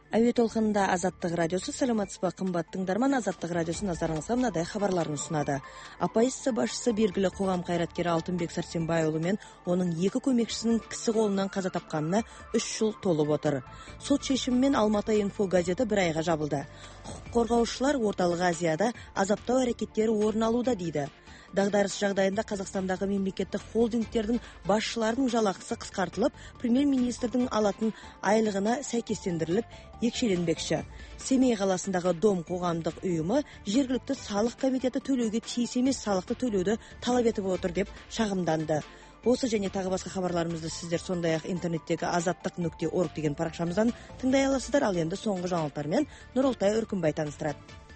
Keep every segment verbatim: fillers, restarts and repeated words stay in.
Әуе толқынында Азаттық радиосы. Саламатсыз ба, қымбатты тыңдарман. Азаттық радиосы назарыңызға мынадай хабарларын ұсынады. Оппозиция басшысы белгілі қоғам қайраткері Алтынбек Сәрсенбайұлы мен оның екі көмекшісінің кісі қолынан қаза тапқанына үш жыл толып отыр. Сот шешімімен Алматы инфо газеті бір айға жабылды. Құқық қорғаушылар орталық Азияда азаптау әрекеттері орын алуда дейді. Дағдарыс жағдайында Қазақстандағы мемлекеттік холдингтердің басшыларының жалақысы қысқартылып, премьер-министрдің алатын айлығына сәйкестендіріліп, екшеленбекші. Семей қаласындағы Дом қоғамдық ұйымы жергілікті салық комитеті төлеуге тиіс емес салықты төлеуді талап етіп отыр деп шағымданды. Осы және тағы басқа хабарларымызды сіздер сондай-ақ интернеттегі азаттық нүкте орг деген парақшамыздан тыңдай аласыздар. Ал енді соңғы жаңалықтармен Нұролтай Үркімбай таныстырады.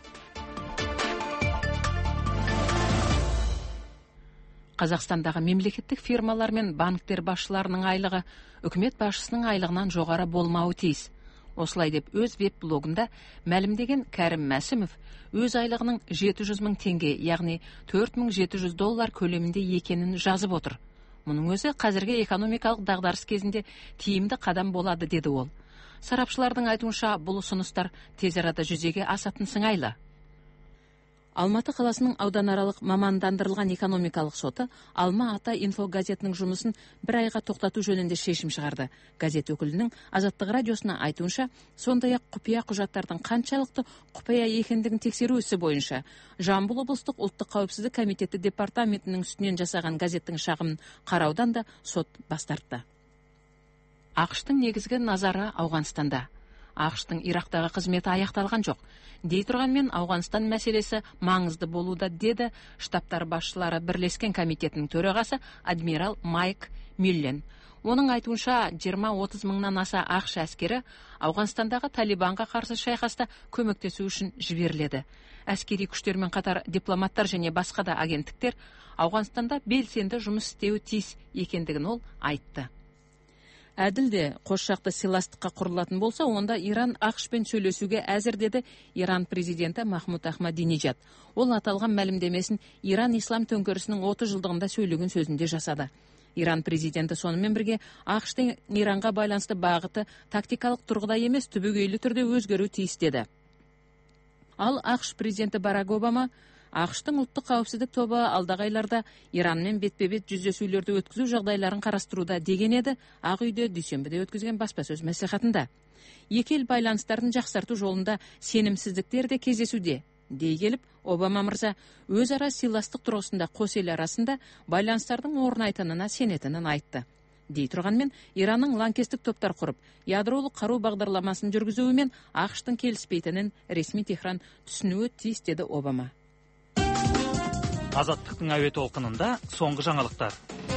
Қазақстандағы мемлекеттік фирмалар мен банктер басшыларының айлығы үкімет басшысының айлығынан жоғары болмауы тиіс. Осылай деп өз веб-блогында мәлімдеген Кәрім Мәсімов өз айлығының жеті жүз мың теңге, яғни төрт мың жеті жүз доллар көлемінде екенін жазып отыр. Мұның өзі қазіргі экономикалық дағдарыс кезінде тиімді қадам болады, деді ол. Сарапшылардың айтуынша, бұл ұсыныстар тез арада жүзеге асатын сыңайлы. Алматы қаласының ауданаралық мамандандырылған экономикалық соты Алма-Ата инфо газетінің жұмысын бір айға тоқтату жөнінде шешім шығарды. Газет өкілінің Азаттық радиосына айтуынша, сондай-ақ құпия құжаттардың қаншалықты құпия екендігін тексеру ісі бойынша Жамбыл облыстық ұлттық қауіпсіздік комитеті департаментінің үстінен жасаған газеттің шағымын қараудан да сот бас тартты. ақш-тың негізгі назары Ауғанстанда. ақш-тың Ирактағы қызметі аяқталған жоқ. Дей тұрғанмен, Ауғанстан мәселесі маңызды болуда, деді штабтар басшылары бірлескен комитетінің төрағасы адмирал Майк Миллен. Оның айтуынша, жиырма отыз мыңнан аса ақш әскері Ауғанстандағы Талибанға қарсы шайқаста көмектесу үшін жіберіледі. Әскери күштермен қатар дипломаттар және басқа да агенттіктер Ауғанстанда белсенді жұмыс істеуі тиіс екендігін ол айтты. Әділде қосжақты сыйластыққа құрылатын болса, онда Иран ақш-пен сөйлесуге әзір, деді Иран президенті Махмуд Ахмадинежад. Ол аталған мәлімдемесін Иран ислам төңкерісінің отыз жылдығында сөйлеген сөзінде жасады. Иран президенті сонымен бірге ақш-тың Иранға байланысты бағыты тактикалық тұрғыда емес, түбегейлі түрде өзгеру тиіс, деді. Ал ақш президенті Барак Обама ақш-тың ұлттық қауіпсіздік тобы алдағы айларда Иранмен бетпе-бет жүздесулерді өткізу жағдайларын қарастыруда деген еді Ақ үйде дүйсенбіде өткізген баспасөз мәслихатында. Екі ел байланыстарын жақсарту жолында сенімсіздіктер де кездесуде, дей келіп, Обама мырза өзара сыйластық тұрғысында қос ел арасында байланыстардың орнайтынына сенетінін айтты. Дей тұрғанмен, Иранның лаңкестік топтар құрып, ядролық қару бағдарламасын жүргізуімен ақш-тың келіспейтінін ресми Техран түсінуі тиіс, деді Обама. Азаттықтың әуе толқынында соңғы жаңалықтар.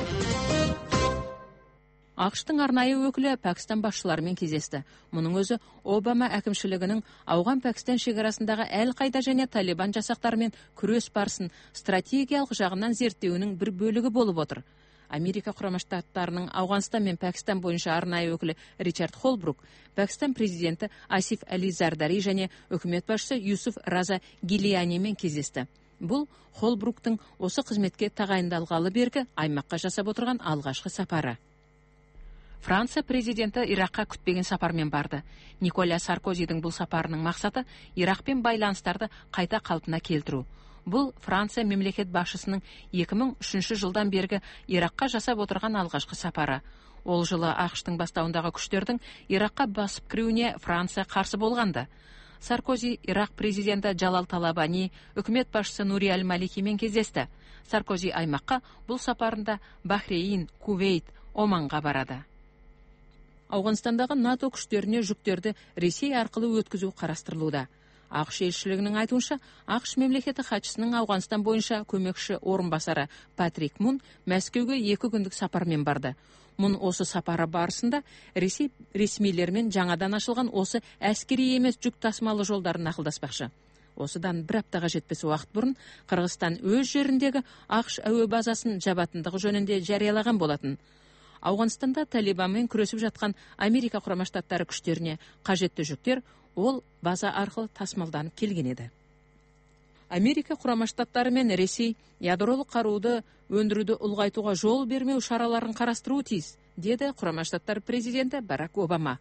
ақш-тың арнайы өкілі Пәкістан басшыларымен кездесті. Мұның өзі Обама әкімшілігінің Ауған-Пәкістан шекарасындағы Әл-Қайда және Талибан жасақтарымен күрес барысын стратегиялық жағынан зерттеуінің бір бөлігі болып отыр. Америка Құрама Штаттарының Ауғанстан мен Пәкістан бойынша арнайы өкілі Ричард Холбрук, Пәкістан президенті Асиф Али Зардари және үкімет басшысы Юсуф Раза Гилиянимен кездесті. Бұл Холбруктың осы қызметке тағайындалғалы бергі аймаққа жасап отырған алғашқы сапары. Франция президенті Иракқа күтпеген сапармен барды. Николя Саркозидің бұл сапарының мақсаты Иракпен байланыстарды қайта қалпына келтіру. Бұл Франция мемлекет басшысының екі мың үшінші жылдан бергі Иракқа жасап отырған алғашқы сапары. Ол жылы ақш-тың бастауындағы күштердің Иракқа басып кіруіне Франция қарсы болғанды. Саркози Ирак президенті Джалал Талабани, үкімет басшысы Нури Аль-Маликимен кездесті. Саркози аймаққа бұл сапарында Бахрейн, Кувейт, Оманға барады. Ауғанстандағы НАТО күштеріне жүктерді Ресей арқылы өткізу қарастырылуда. ақш елшілігінің айтуынша, ақш мемлекеті хатшысының Ауғанстан бойынша көмекші орынбасары Патрик Мун Мәскеуге екі күндік сапармен барды. Мұн осы сапары барысында Ресей ресмилермен жаңадан ашылған осы әскери емес жүк тасымалы жолдарын ақылдаспақшы. Осыдан бір аптаға жетпес уақыт бұрын Қырғызстан өз жеріндегі ақш әуе базасын жабатындығы жөнінде жариялаған болатын. Ауғанстанда Талибанмен күресіп жатқан Америка Құрама Штаттары күштеріне қажетті жүктер ол база арқылы тасымалданып келген еді. Америка Құрама Штаттары мен Ресей ядролық қаруды өндіруді ұлғайтуға жол бермеу шараларын қарастыруы тиіс, деді Құрама Штаттар президенті Барак Обама.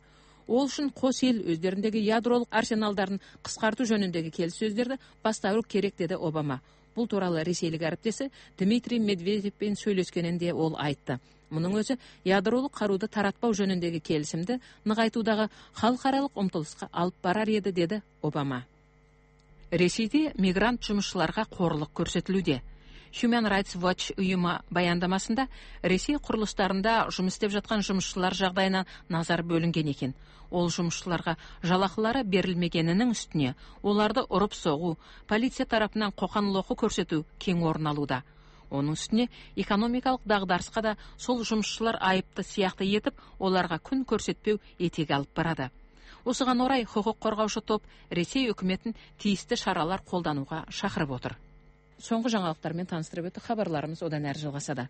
Ол үшін қос ел өздеріндегі ядролық арсеналдарын қысқарту жөніндегі келіссөздерді бастауы керек деді Обама. Бұл туралы ресейлік әріптесі Дмитрий Медведевпен сөйлескенінде ол айтты. Мұның өзі ядролық қаруды таратпау жөніндегі келісімді нығайтудағы халықаралық ұмтылысқа алып барар еді, деді Обама. Ресейде мигрант жұмысшыларға қорлық көрсетілуде. Human Rights Watch ұйымы баяндамасында Ресей құрылыстарында жұмыс істеп жатқан жұмысшылар жағдайына назар бөлінген екен. Ол жұмысшыларға жалақылары берілмегенінің үстіне оларды ұрып соғу, полиция тарапынан қоқан-лоққы көрсету кең орын алуда. Оның үстіне экономикалық дағдарысқа да сол жұмысшылар айыпты сияқты етіп, оларға күн көрсетпеу етек алып барады. Осыған орай құқық қорғаушы топ Ресей үкіметін тиісті шаралар қолдануға шақырып отыр. Соңғы жаңалықтармен таныстырып өтті, хабарларымыз одан әрі жалғасады.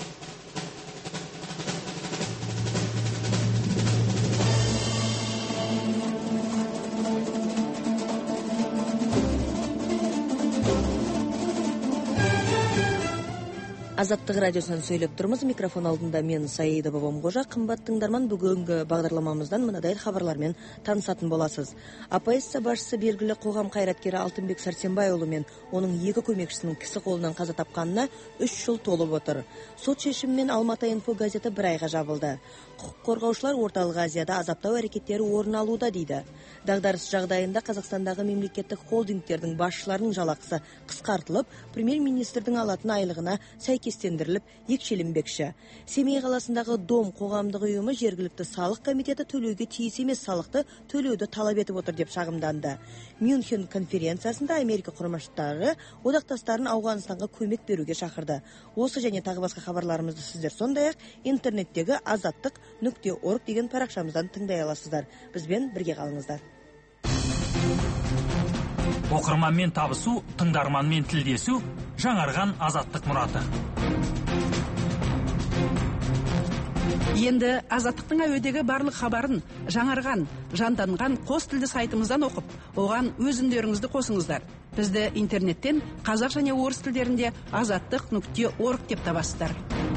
Азаттық радиосынан сөйлеп тұрмыз. Микрофон алдында мен Саида Бабамғожа. Қымбат тыңдарман, бүгінгі бағдарламамыздан мынадай хабарлармен танысатын боласыз. Оппозиция басшысы белгілі қоғам қайраткері Алтынбек Сәрсенбайұлы мен оның екі көмекшісінің кісі қолынан қаза тапқанына үш жыл толып отыр. Сот шешімімен Алматы инфо газеті бір айға жабылды. Құқық қорғаушылар Орталық Азияда азаптау әрекеттері орын алуда дейді. Дағдарыс жағдайында Қазақстандағы мемлекеттік холдингтердің басшыларының жалақысы қысқартылып, премьер-министрдің алатын айлығына сәйкестендіріліп екшеленбекші. Семей қаласындағы Дом қоғамдық ұйымы жергілікті салық комитеті төлеуге тиіс емес салықты төлеуді талап етіп отыр деп шағымданды. Мюнхен конференциясында Америка құрама штаттары одақтастарын Ауғанстанға көмек беруге шақырды. Осы және тағы басқа хабарларымызды сіздер сондай-ақ интернеттегі азаттық нүкте орг деген парақшамыздан тыңдай аласыздар. Бізбен бірге қалыңыздар. Оқырманмен табысу, тыңдарманмен тілдесу, жаңарған азаттық мұраты. Енді азаттықтың әуедегі барлық хабарын жаңарған, жанданған қос тілді сайтымыздан оқып, оған өз үндеріңізді қосыңыздар. Бізді интернеттен қазақ және орыс тілдерінде азаттық нүкте орг деп табасыздар.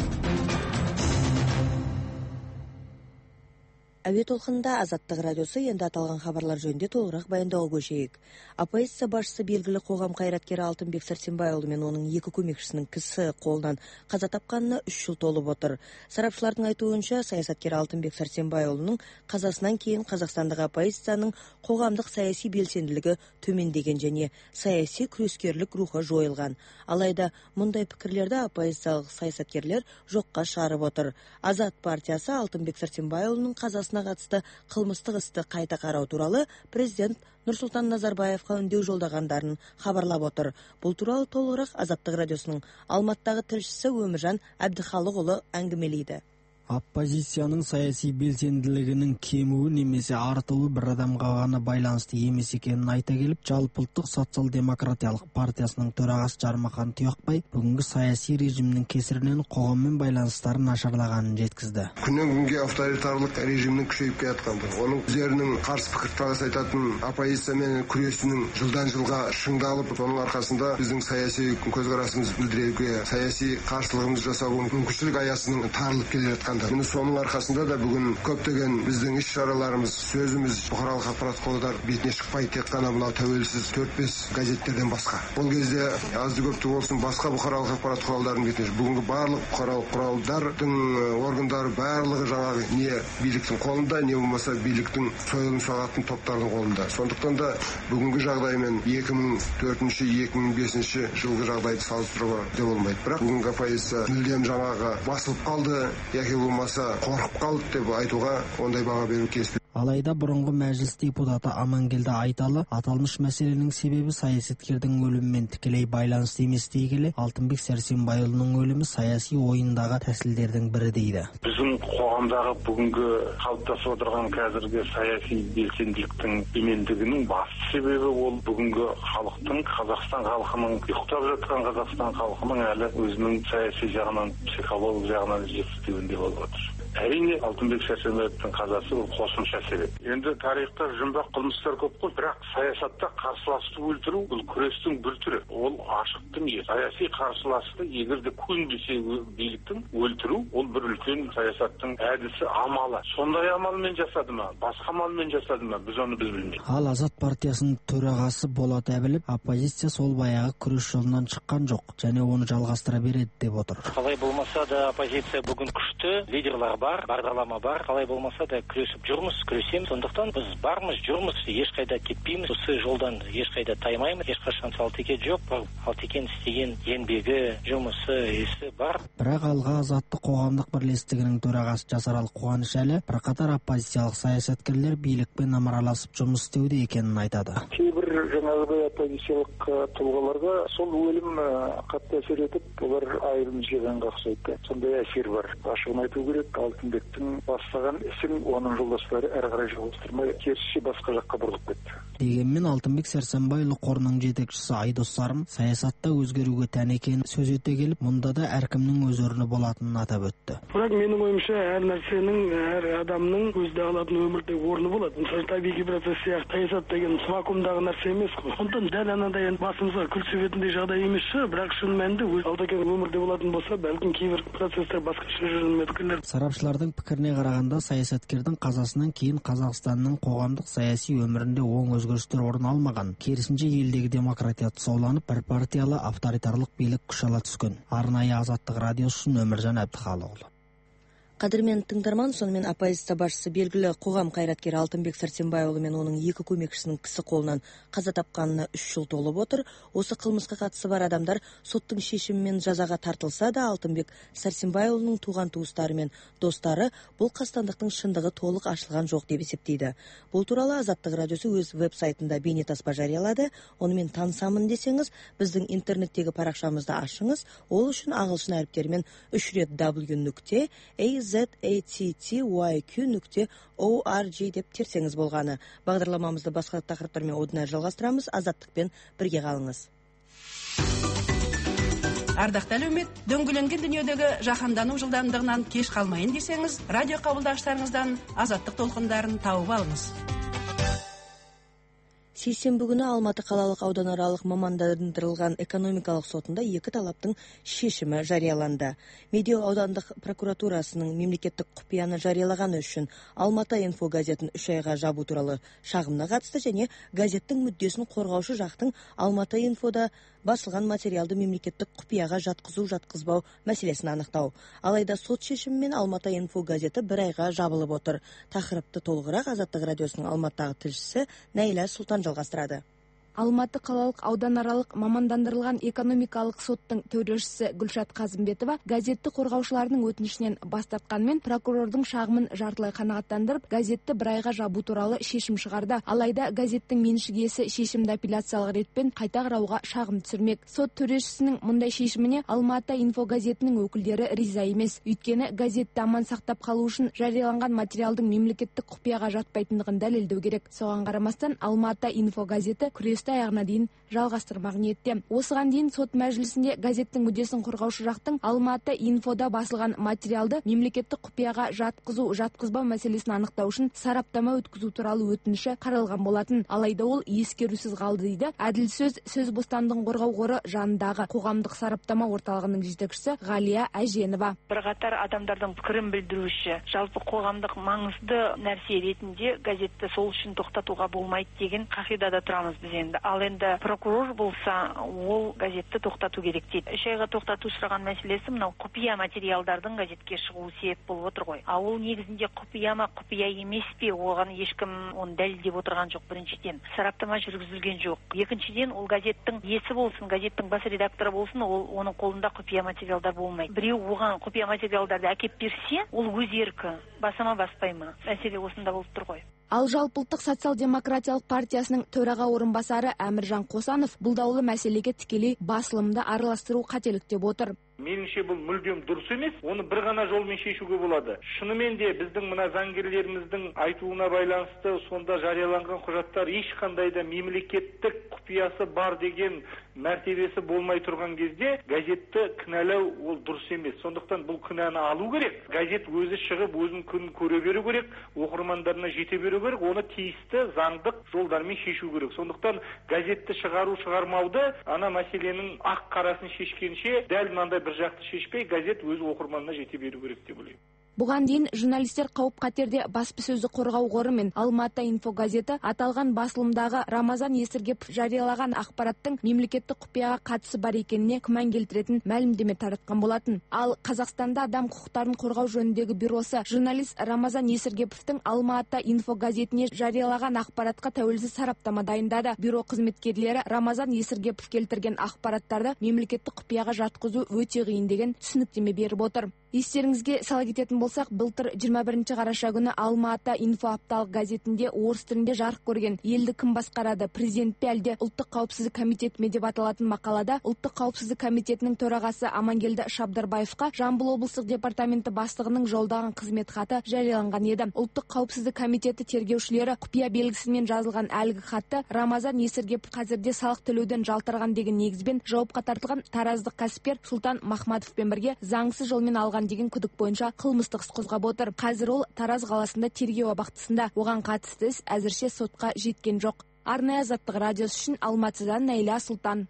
Әуе толқынында Азаттық радиосы, енді аталған хабарлар жөнінде толығырақ баяндауға көшейік. Оппозиция басшысы белгілі қоғам қайраткері Алтынбек Сәрсенбайұлы мен оның екі көмекшісінің кісі қолынан қаза тапқанына үш жыл толып отыр. Сарапшылардың айтуынша, саясаткер Алтынбек Сәрсенбайұлының қазасынан кейін Қазақстандық оппозицияның қоғамдық саяси белсенділігі төмендеген және саяси күрескерлік рухы жойылған. Алайда мұндай пікірлерді оппозициялық саясаткерлер жоққа шығарып отыр. Азат партиясы Алтынбек Сәрсенбайұлының қазасын қатысты қылмыстық істі қайта қарау туралы президент Нұрсұлтан Назарбаевқа үндеу жолдағандарын хабарлап отыр. Бұл туралы толығырақ Азаттық радиосының Алматыдағы тілшісі Өміржан Әбдіхалықұлы әңгімелейді. Оппозицияның саяси белсенділігінің кемуі немесе артуы бір адамға ғана байланысты емес екенін айта келіп, жалпыұлттық социал-демократиялық партиясының төрағасы Жармахан Тұяқбай бүгінгі саяси режимнің кесірінен қоғаммен байланыстарын нашарлағанын жеткізді. Күннен күнге авторитарлық режимнің күшейіп келатқанды, оның өздерінің қарсы пікірталас айтатын оппозициямен күресінің жылдан жылға шыңдалып, соның арқасында біздің саяси көзқарасымызды білдіруге, саяси қарсылығымызды жасауға мүмкіншілік аясының тарылып келе жатқан. Міне соның арқасында да бүгін көптеген біздің іс-шараларымыз, сөзіміз бұқаралық ақпарат құралдар бетіне шықпай, тек қана мынау тәуелсіз төрт бес газеттерден басқа. Бұл кезде азды көпті болсын басқа бұқаралық ақпарат құралдарының бетіне. Бүгінгі барлық бұқаралық құралдардың органдары барлығы жаңағы не биліктің қолында, не болмаса биліктің сойылын соғатын топтардың қолында. Сондықтан да бүгінгі жағдаймен екі мың төртінші екі мың бесінші жылғы жағдайды салыстыруға де болмайды. Бірақ бүгінгі оппозиция мүлдем жаңағы басылып қалды, яки болмаса қорқып қалды деп айтуға ондай баға беру келіспейді. Алайда бұрынғы мәжіліс депутаты Амангелді Айталы аталмыш мәселенің себебі саясаткердің өлімімен тікелей байланысты емес дей келе, Алтынбек Сәрсенбайұлының өлімі саяси ойындағы тәсілдердің бірі дейді. Біздің қоғамдағы бүгінгі қалыптасып отырған қазіргі саяси белсенділіктің төмендігінің басты себебі ол бүгінгі халықтың, Қазақстан халқының, ұйықтап жатқан Қазақстан халқының әлі өзінің саяси жағынан, психологиялық жағынан жетіспеуінде болып отыр. әрине Алтынбек Сәрсенбаевтың қазасы ол қосымша себеп. Енді тарихта жұмбақ қылмыстар көп қой, бірақ саясатта қарсыласты өлтіру бұл күрестің бір түрі. Ол ашық дүние. Саяси қарсыласты егер де көнбесе биліктің өлтіру ол бір үлкен саясаттың әдісі, амалы. Сондай амалмен жасады ма, басқа амалмен жасады ма, біз оны біз білмейміз. Ал Азат партиясының төрағасы Болат Әбілов оппозиция сол баяғы күрес жолынан шыққан жоқ және оны жалғастыра береді деп отыр. Қалай болмаса да оппозиция бүгін күшті, лидерлар бар, бағдарлама бар. Қалай болмаса да күресіп жүрміз, күресеміз. Сондықтан біз бармыз, жүрміз, ешқайда кетпейміз. Осы жолдан ешқайда таймаймыз. Ешқашан Салтеке жоқ. Салтекенің істеген еңбегі, жұмысы, есі бар. Бірақ алға Азаттық қоғамдық бірлестігінің төрағасы Жасарал Қуанышәлі бірқатар оппозициялық саясаткерлер билікпен ымыраласып жұмыс істеуде екенін айтады. Кейбір жаңағыдай оппозициялық тұлғаларға сол өлім қатты әсер етіп, олар айырым жиғанға ұқсайды. Сондай әсер бар. Ашығын айту керек, Алтынбектің бастаған ісін оның жолдастары әрі қарай жалғастырмай, керісінше басқа жаққа бұрылып кетті. Дегенмен Алтынбек Сәрсенбайұлы қорының жетекшісі Айдос Сарым саясатта өзгеруге тән екенін сөз ете келіп, мұнда да әркімнің өз орны болатынын атап өтті. Бірақ менің ойымша, әр нәрсенің, әр адамның өзде алатын өмірде орны болады. Мысалы, табиғи процесс сияқты саясат деген вакуумдағы нәрсе емес қой. Сондықтан дәл анадай басымызға күл себетіндей жағдай емес шығар, бірақ шын мәнінде өз Алтекең өмірде болатын болса, бәлкім кейбір процесстер басқаша жүрмедікілер. Сарапшылардың пікіріне қарағанда, саясаткердің қазасынан кейін Қазақстанның қоғамдық саяси өмірінде оң өзгерістер орын алмаған. Керісінше елдегі демократия тұсауланып, бір партиялы авторитарлық билік күш ала түскен. Арнайы Азаттық радиосы үшін Өміржан Әбдіхалықұлы. Қадірмен тыңдарман, сонымен оппозиция басшысы белгілі қоғам қайраткері Алтынбек Сәрсенбайұлы мен оның екі көмекшісінің кісі қолынан қаза тапқанына үш жыл толып отыр. Осы қылмысқа қатысы бар адамдар соттың шешімімен жазаға тартылса да, Алтынбек Сәрсенбайұлының туған туыстары мен достары бұл қастандықтың шындығы толық ашылған жоқ деп есептейді. Бұл туралы Азаттық радиосы өз веб-сайтында бейнетаспа жариялады. Онымен танысамын десеңіз, біздің интернеттегі парақшамызды ашыңыз. Ол үшін ағылшын әріптерімен үш рет w нүкте azattyq нүкте org деп терсеңіз болғаны. Бағдарламамызды басқа тақырыптармен одан әрі жалғастырамыз. Азаттықпен бірге қалыңыз. Ардақты әлеумет, дөңгеленген дүниедегі жаһандану жылдамдығынан кеш қалмайын десеңіз, радио қабылдағыштарыңыздан Азаттық толқындарын тауып алыңыз. Сейсенбі күні Алматы қалалық ауданаралық мамандандырылған экономикалық сотында екі талаптың шешімі жарияланды. Медеу аудандық прокуратурасының мемлекеттік құпияны жариялағаны үшін Алматы инфо газетін үш айға жабу туралы шағымына қатысты және газеттің мүддесін қорғаушы жақтың Алматы инфода басылған материалды мемлекеттік құпияға жатқызу жатқызбау мәселесін анықтау. Алайда сот шешімімен Алматы инфо газеті бір айға жабылып отыр. Тақырыпты толығырақ Азаттық радиосының Алматыдағы тілшісі Нәйла Сұлтан жалғастырады. Алматы қалалық ауданаралық мамандандырылған экономикалық соттың төрешісі Гүлшат Қазымбетова газетті қорғаушылардың өтінішінен бас тартқанмен прокурордың шағымын жартылай қанағаттандырып, газетті бір айға жабу туралы шешім шығарды. Алайда газеттің меншік иесі шешімді апелляциялық ретпен қайта қарауға шағым түсірмек. Сот төрешісінің мұндай шешіміне Алматы инфо газетінің өкілдері риза емес. Өйткені газетті аман сақтап қалу үшін жарияланған материалдың мемлекеттік құпияға жатпайтындығын дәлелдеу керек. Соған қарамастан Алматы инфо газеті күрес аяғына дейін жалғастырмақ ниетте. Осыған дейін сот мәжілісінде газеттің мүддесін қорғаушы жақтың Алматы инфода басылған материалды мемлекеттік құпияға жатқызу жатқызбау мәселесін анықтау үшін сараптама өткізу туралы өтініші қаралған болатын. Алайда ол ескерусіз қалды дейді Әділ сөз сөз бостандығын қорғау қоры жанындағы қоғамдық сараптама орталығының жетекшісі Ғалия Әженова. Бірқатар адамдардың пікірін білдіруші, жалпы қоғамдық маңызды нәрсе ретінде газетті сол үшін тоқтатуға болмайды деген қағидада тұрамыз біз енді. Ал енді прокурор болса, ол газетті тоқтату керек дейді. Үш айға тоқтату сұраған мәселесі мынау құпия материалдардың газетке шығуы себеп болып отыр ғой. А ол негізінде құпия ма, құпия емес пе, оған ешкім оны дәлелдеп отырған жоқ. Біріншіден, сараптама жүргізілген жоқ. Екіншіден, ол газеттің иесі болсын, газеттің бас редакторы болсын, ол оның қолында құпия материалдар болмайды. Біреу оған құпия материалдарды әкеп берсе, ол өз еркі, басама баспай ма? Мәселе осында болып тұр ғой. Ал Жалпыұлттық социал-демократиялық партиясының төраға орынбасары Әміржан Қосанов бұл даулы мәселеге тікелей басылымды араластыру қателік деп отыр. Меніңше бұл мүлдем дұрыс емес, оны бір ғана жолмен шешуге болады. Шынымен де біздің мына заңгерлеріміздің айтуына байланысты сонда жарияланған құжаттар ешқандай да мемлекеттік құпиясы бар деген мәртебесі болмай тұрған кезде газетті кінәлау ол дұрыс емес. Сондықтан бұл кінәні алу керек. Газет өзі шығып өзін күн көре беру керек, оқырмандарына жете беру керек, оны тиісті заңдық жолдармен шешу керек. Сондықтан газетті шығару шығармауды ана мәселенің ақ қарасын шешкенше дәл мынандай бір жақты шешпей, газет өзі оқырманына жете беру керек деп ойлаймын. Бұған дейін журналистер қауіп-қатерде баспасөзді қорғау қоры мен Алматы инфо газеті аталған басылымдағы Рамазан Есіргепов жариялаған ақпараттың мемлекеттік құпияға қатысы бар екеніне күмән келтіретін мәлімдеме таратқан болатын. Ал Қазақстанда адам құқықтарын қорғау жөніндегі бюросы журналист Рамазан Есіргеповтың Алматы инфо газетіне жариялаған ақпаратқа тәуелсіз сараптама дайындады. Бюро қызметкерлері Рамазан Есіргепов келтірген ақпараттарды мемлекеттік құпияға жатқызу өте қиын деген түсініктеме беріп отыр. Естеріңізге сала кететін болсақ, былтыр жиырма бірінші қараша күні Алматы инфо апталық газетінде орыс тілінде жарық көрген елді кім басқарады, президент пе әлде ұлттық қауіпсіздік комитеті ме деп аталатын мақалада ұлттық қауіпсіздік комитетінің төрағасы Амангелді Шабдарбаевқа Жамбыл облыстық департаменті бастығының жолдаған қызмет хаты жарияланған еді. Ұлттық қауіпсіздік комитеті тергеушілері құпия белгісімен жазылған әлгі хатты Рамазан Есіргепов қазірде салық төлеуден жалтарған деген негізбен жауапқа тартылған тараздық кәсіпкер Сұлтан Махматовпен бірге заңсыз жолмен алған деген күдік бойынша қылмыстық іс қозғап отыр. Қазір ол Тараз қаласында тергеу абақтысында. Оған қатысты іс әзірше сотқа жеткен жоқ. Арнайы Азаттық радиосы үшін Алматыдан Найля Сұлтан.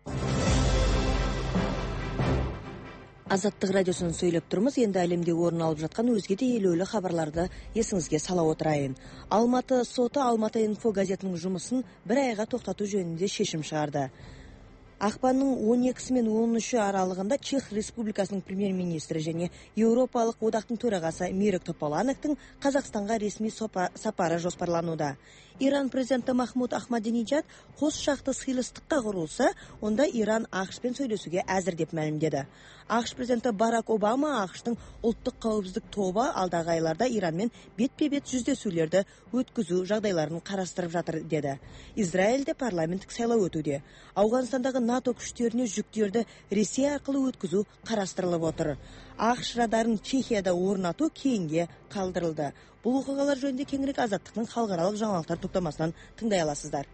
Азаттық радиосын сөйлеп тұрмыз. Енді әлемде орын алып жатқан өзге де елеулі хабарларды есіңізге сала отырайын. Алматы соты Алматы инфо газетінің жұмысын бір айға тоқтату жөнінде шешім шығарды. Ақпанның он екісі мен он үші аралығында Чех Республикасының премьер-министрі және Еуропалық одақтың төрағасы Мирек Тополановтың Қазақстанға ресми сапары жоспарлануда. Иран президенті Махмуд Ахмадинеджад қос жақты сыйластыққа құрылса, онда Иран ақш-пен сөйлесуге әзір деп мәлімдеді. ақш президенті Барак Обама ақштың ұлттық қауіпсіздік тобы алдағы айларда Иранмен бетпе-бет жүздесулерді өткізу жағдайларын қарастырып жатыр деді. Израильде парламенттік сайлау өтуде. Ауғанстандағы НАТО күштеріне жүктерді Ресей арқылы өткізу қарастырылып отыр. ақш радарын Чехияда орнату кейінге қалдырылды. Бұл оқиғалар жөнінде кеңірек Азаттықтың халықаралық жаңалықтар топтамасынан тыңдай аласыздар.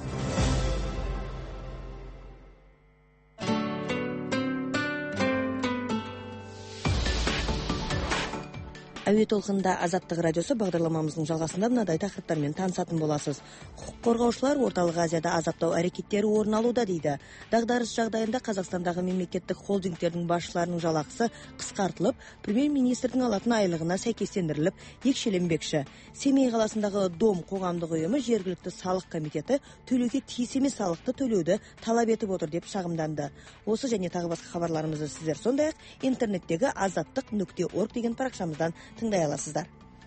Әуе толқынында Азаттық радиосы бағдарламамыздың жалғасында мынадай тақырыптармен танысатын боласыз. Құқық қорғаушылар Орталық Азияда азаптау әрекеттері орын алуда дейді. Дағдарыс жағдайында Қазақстандағы мемлекеттік холдингтердің басшыларының жалақысы қысқартылып, премьер-министрдің алатын айлығына сәйкестендіріліп, екшеленбекші. Семей қаласындағы Дом қоғамдық ұйымы жергілікті салық комитеті төлеуге тиіс емес салықты төлеуді талап етіп отыр деп шағымданды. Осы және тағы басқа хабарларымызды сіздер сондай-ақ интернеттегі азаттық нүкте орг деген парақшамыздан тыңдай аласыздар.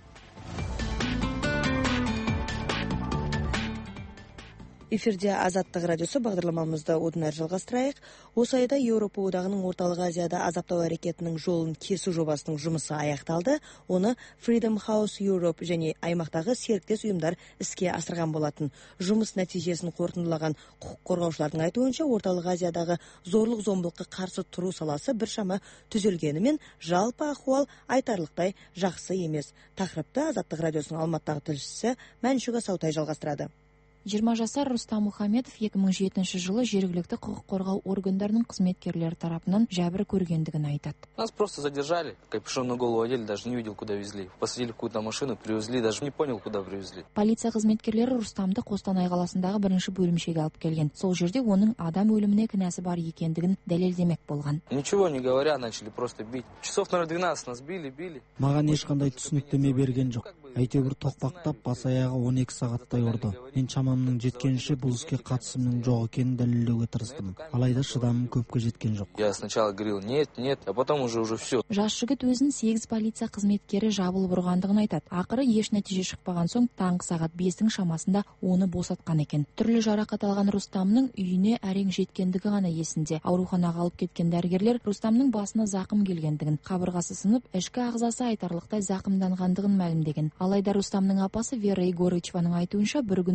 Эфирде Азаттық радиосы бағдарламамызды одан әрі жалғастырайық. Осы айда Еуропа одағының Орталық Азияда азаптау әрекетінің жолын кесу жобасының жұмысы аяқталды. Оны Freedom House Europe және аймақтағы серіктес ұйымдар іске асырған болатын. Жұмыс нәтижесін қорытындылаған құқық қорғаушылардың айтуынша, Орталық Азиядағы зорлық-зомбылыққа қарсы тұру саласы біршама түзелгенімен, жалпы ахуал айтарлықтай жақсы емес. Тақырыпты Азаттық радиосының Алматыдағы тілшісі Мәншуга Саутай жалғастырады. жиырма жасар Рустам Мухамедов екі мың жетінші жылы жергілікті құқық қорғау органдарының қызметкерлері тарапынан жәбір көргендігін айтады. Нас просто задержали, капюшон на голову одели, даже не видел, куда везли. Посадили в какую-то машину, привезли, даже не понял, куда привезли. Полиция қызметкерлері Рустамды Қостанай қаласындағы бірінші бөлімшеге алып келген. Сол жерде оның адам өліміне кінәсі бар екендігін дәлелдемек болған. Ничего не говоря, начали просто бить. Часов, наверное, двенадцать нас били, били. Маған ешқандай түсініктеме берген жоқ. Әйтеуір тоқпақтап бас аяғы он екі сағаттай ұрды. Мен шамамның жеткенше бұл іске қатысымның жоқ екенін дәлелдеуге тырыстым. Алайда шыдамым көпке жеткен жоқ. Я сначала говорил нет, нет, а потом уже уже все. Жас жігіт өзін сегіз полиция қызметкері жабылып ұрғандығын айтады. Ақыры еш нәтиже шықпаған соң таңғы сағат бестің шамасында оны босатқан екен. Түрлі жарақат алған Рустамның үйіне әрең жеткендігі ғана есінде. Ауруханаға алып кеткен дәрігерлер Рустамның басына зақым келгендігін, қабырғасы сынып, ішкі ағзасы айтарлықтай зақымданғандығын мәлімдеген. Алайда Рустамның апасы Вера Егорычеваның айтуынша, бір күн өтпей жатып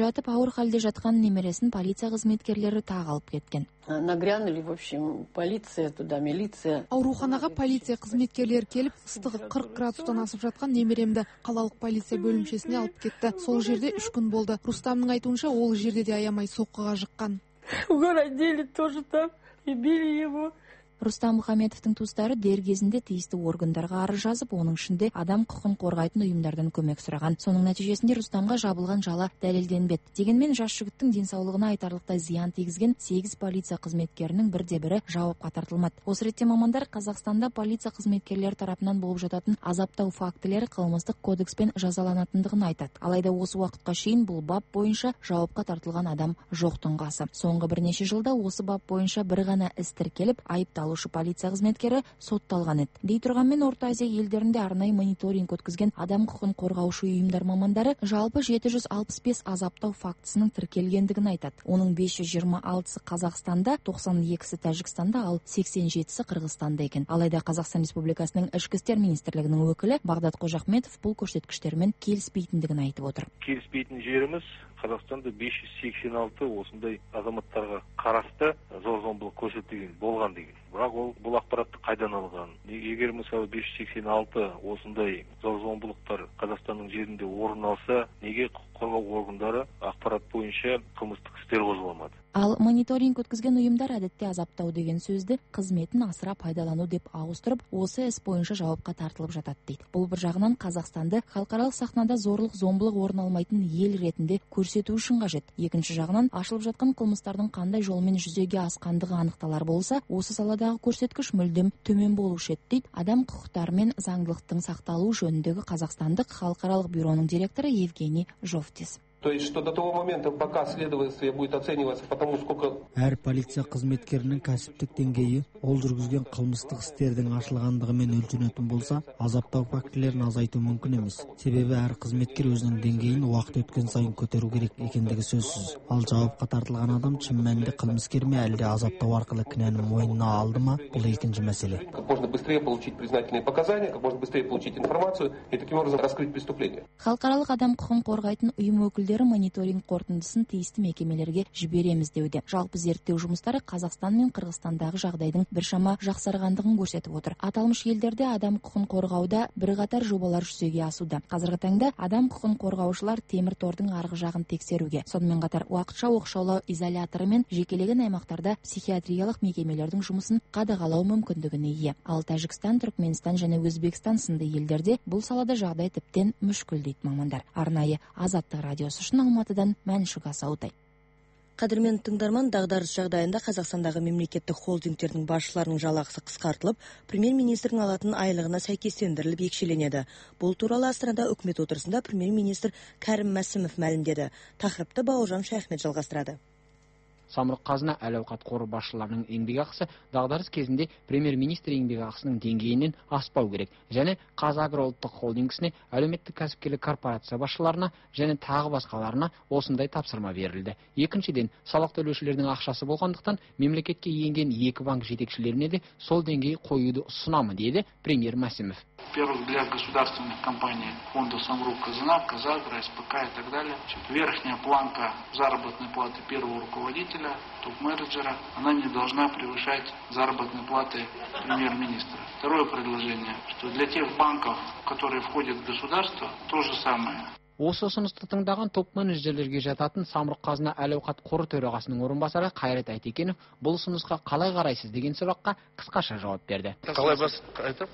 жатып ауыр халде жатқан немересін полиция қызметкерлері тағы алып кеткен. Нагрянули, в общем, полиция туда, милиция. Ауруханаға полиция қызметкерлері келіп, ыстығы қырық градустан асып жатқан немеремді қалалық полиция бөлімшесіне алып кетті. Сол жерде үш күн болды. Рустамның айтуынша, ол жерде де аямай соққыға жыққан. Угородили тоже там и били его. Рустам Мұхаметовтың туыстары дер кезінде тиісті органдарға арыз жазып, оның ішінде адам құқын қорғайтын ұйымдардан көмек сұраған. Соның нәтижесінде Рустамға жабылған жала дәлелденбеді. Дегенмен жас жігіттің денсаулығына айтарлықтай зиян тигізген сегіз полиция қызметкерінің бірде-бірі жауапқа тартылмады. Осы ретте мамандар Қазақстанда полиция қызметкерлері тарапынан болып жататын азаптау фактілері қылмыстық кодекспен жазаланатындығын айтады. Алайда осы уақытқа шейін бұл бап бойынша жауапқа тартылған адам жоқтың қасы. Соңғы бірнеше жылда осы бап бойынша бір ғана іс тіркеліп, айыпталушы полиция қызметкері сотталған еді. Дей тұрғанмен Орта Азия елдерінде арнайы мониторинг өткізген адам құқын қорғаушы ұйымдар мамандары жалпы жеті жүз алпыс бес азаптау фактісінің тіркелгендігін айтады. Оның бес жүз жиырма алтысы Қазақстанда, тоқсан екісі Тәжікстанда, ал сексен жетісі Қырғызстанда екен. Алайда Қазақстан Республикасының ішкі істер министрлігінің өкілі Бағдат Қожахметов бұл көрсеткіштермен келіспейтіндігін айтып отыр. Келіспейтін жеріміз Қазақстанда бес жүз сексен алты осындай азаматтарға қарасты зор-зомбылық көрсетілген болған деген. Бірақ ол бұл ақпаратты қайдан алған? Егер мысалы бес жүз сексен алты осындай зор-зомбылықтар Қазақстанның жерінде орын алса, неге құқық қорғау органдары ақпарат бойынша қылмыстық істер қозғалмады? Ал мониторинг өткізген ұйымдар әдетте азаптау деген сөзді қызметін асыра пайдалану деп ауыстырып, осы іс бойынша жауапқа тартылып жатады дейді. Бұл бір жағынан Қазақстанды халықаралық сахнада зорлық зомбылық орын алмайтын ел ретінде көрсету үшін қажет. Екінші жағынан ашылып жатқан қылмыстардың қандай жолмен жүзеге асқандығы анықталар болса, осы саладағы көрсеткіш мүлдем төмен болушы еді дейді адам құқықтары мен заңдылықтың сақталуы жөніндегі Қазақстандық халықаралық бюроның директоры Евгений Жовтис. То есть, что до того момента, пока следование будет оцениваться по тому, сколько... Әр полиция қызметкерінің кәсіптік деңгейі, ол жүргізген қылмыстық істердің ашылғандығымен өлшенетін болса, азаптау фактілерін азайту мүмкін емес. Себебі әр қызметкер өзінің деңгейін уақыт өткен сайын көтеру керек екендігі сөзсіз. Ал жауапқа тартылған адам шын мәнінде қылмыскер ме, әлде азаптау арқылы кінәні мойнына алды ма, бұл екінші мәселе. Как можно быстрее получить признательные показания, как можно быстрее получить информацию и таким образом раскрыть преступление. Халықаралық адам құқын қорғайтын ұйым өкілдері мониторинг қорытындысын тиісті мекемелерге жібереміз деуде. Жалпы зерттеу жұмыстары Қазақстан мен Қырғызстандағы жағдайдың біршама жақсарғандығын көрсетіп отыр. Аталмыш елдерде адам құқын қорғауда бірқатар жобалар жүзеге асуда. Қазіргі таңда адам құқын қорғаушылар темір тордың арғы жағын тексеруге, сонымен қатар уақытша оқшаулау изоляторы мен жекелеген аймақтарда психиатриялық мекемелердің жұмысын қадағалау мүмкіндігіне ие. Ал Тәжікстан, Түркменстан және Өзбекстан сынды елдерде бұл салада жағдай тіптен мүшкіл дейді мамандар. Арнайы Азаттық радиосы үшін Алматыдан Мәншүк Асаутай. Қадірмен тыңдарман, дағдарыс жағдайында Қазақстандағы мемлекеттік холдингтердің басшыларының жалақысы қысқартылып, премьер-министрдің алатын айлығына сәйкестендіріліп екшеленеді. Бұл туралы Астанада үкімет отырысында премьер-министр Кәрім Мәсімов мәлімдеді. Тақырыпты Бауыржан Шайхмет жалғастырады. Самұрық қазына әл-ауқат қоры басшыларының еңбекақысы дағдарыс кезінде премьер-министр еңбекақысының деңгейінен аспау керек. Және Қазагро ұлттық холдингісіне, әлеуметтік кәсіпкерлік корпорация басшыларына және тағы басқаларына осындай тапсырма берілді. Екіншіден, салық төлеушілердің ақшасы болғандықтан мемлекетке енген екі банк жетекшілеріне де сол деңгей қоюды ұсынамын, деді премьер Мәсімов. Во-первых, для государственных компаний, фонда Самрук Казна, Казагро, СПК и так далее. Верхняя планка заработной платы первого руководителя, топ-менеджера, она не должна превышать заработной платы премьер-министра. Второе предложение, что для тех банков, которые входят в государство, то же самое. Осы ұсынысты тыңдаған топ-менеджерлерге жататын Самұрық Қазына әл-ауқат қоры төрағасының орынбасары Қайрат Айтекенов бұл ұсынысқа қалай қарайсыз деген сұраққа қысқаша жауап берді. Қалай бас айтып?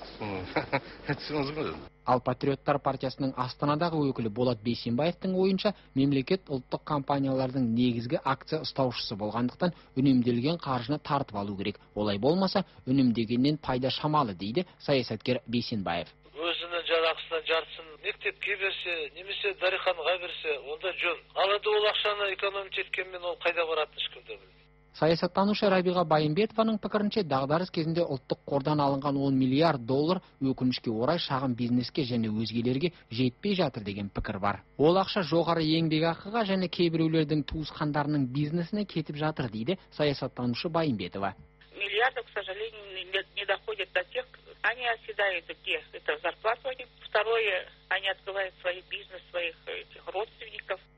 Ал Патриоттар партиясының Астанадағы өкілі Болат Бейсенбаевтың ойынша, мемлекет ұлттық компаниялардың негізгі акция ұстаушысы болғандықтан үнемделген қаржыны тартып алу керек. Олай болмаса, үнемдегеннен пайда шамалы, дейді саясаткер Бейсенбаев. Өзінің жалақысына жартысын мектепке берсе, немесе дариханға берсе, онда жөн. Алайда ол ақшаны экономить еткенмен ол қайда баратынын ешкім де білмейді. Саясаттанушы Рабиға Байымбетованың пікірінше, дағдарыс кезінде ұлттық қордан алынған он миллиард доллар өкінішке орай шағын бизнеске және өзгелерге жетпей жатыр деген пікір бар. Ол ақша жоғары еңбекақыға және кейбіреулердің туысқандарының бизнесіне кетіп жатыр, дейді саясаттанушы Байымбетова. Миллиарды, к сожалению, не доходят до тех, они оседают где? Это зарплату они. Второе, они открывают свой бизнес, своих этих родственников.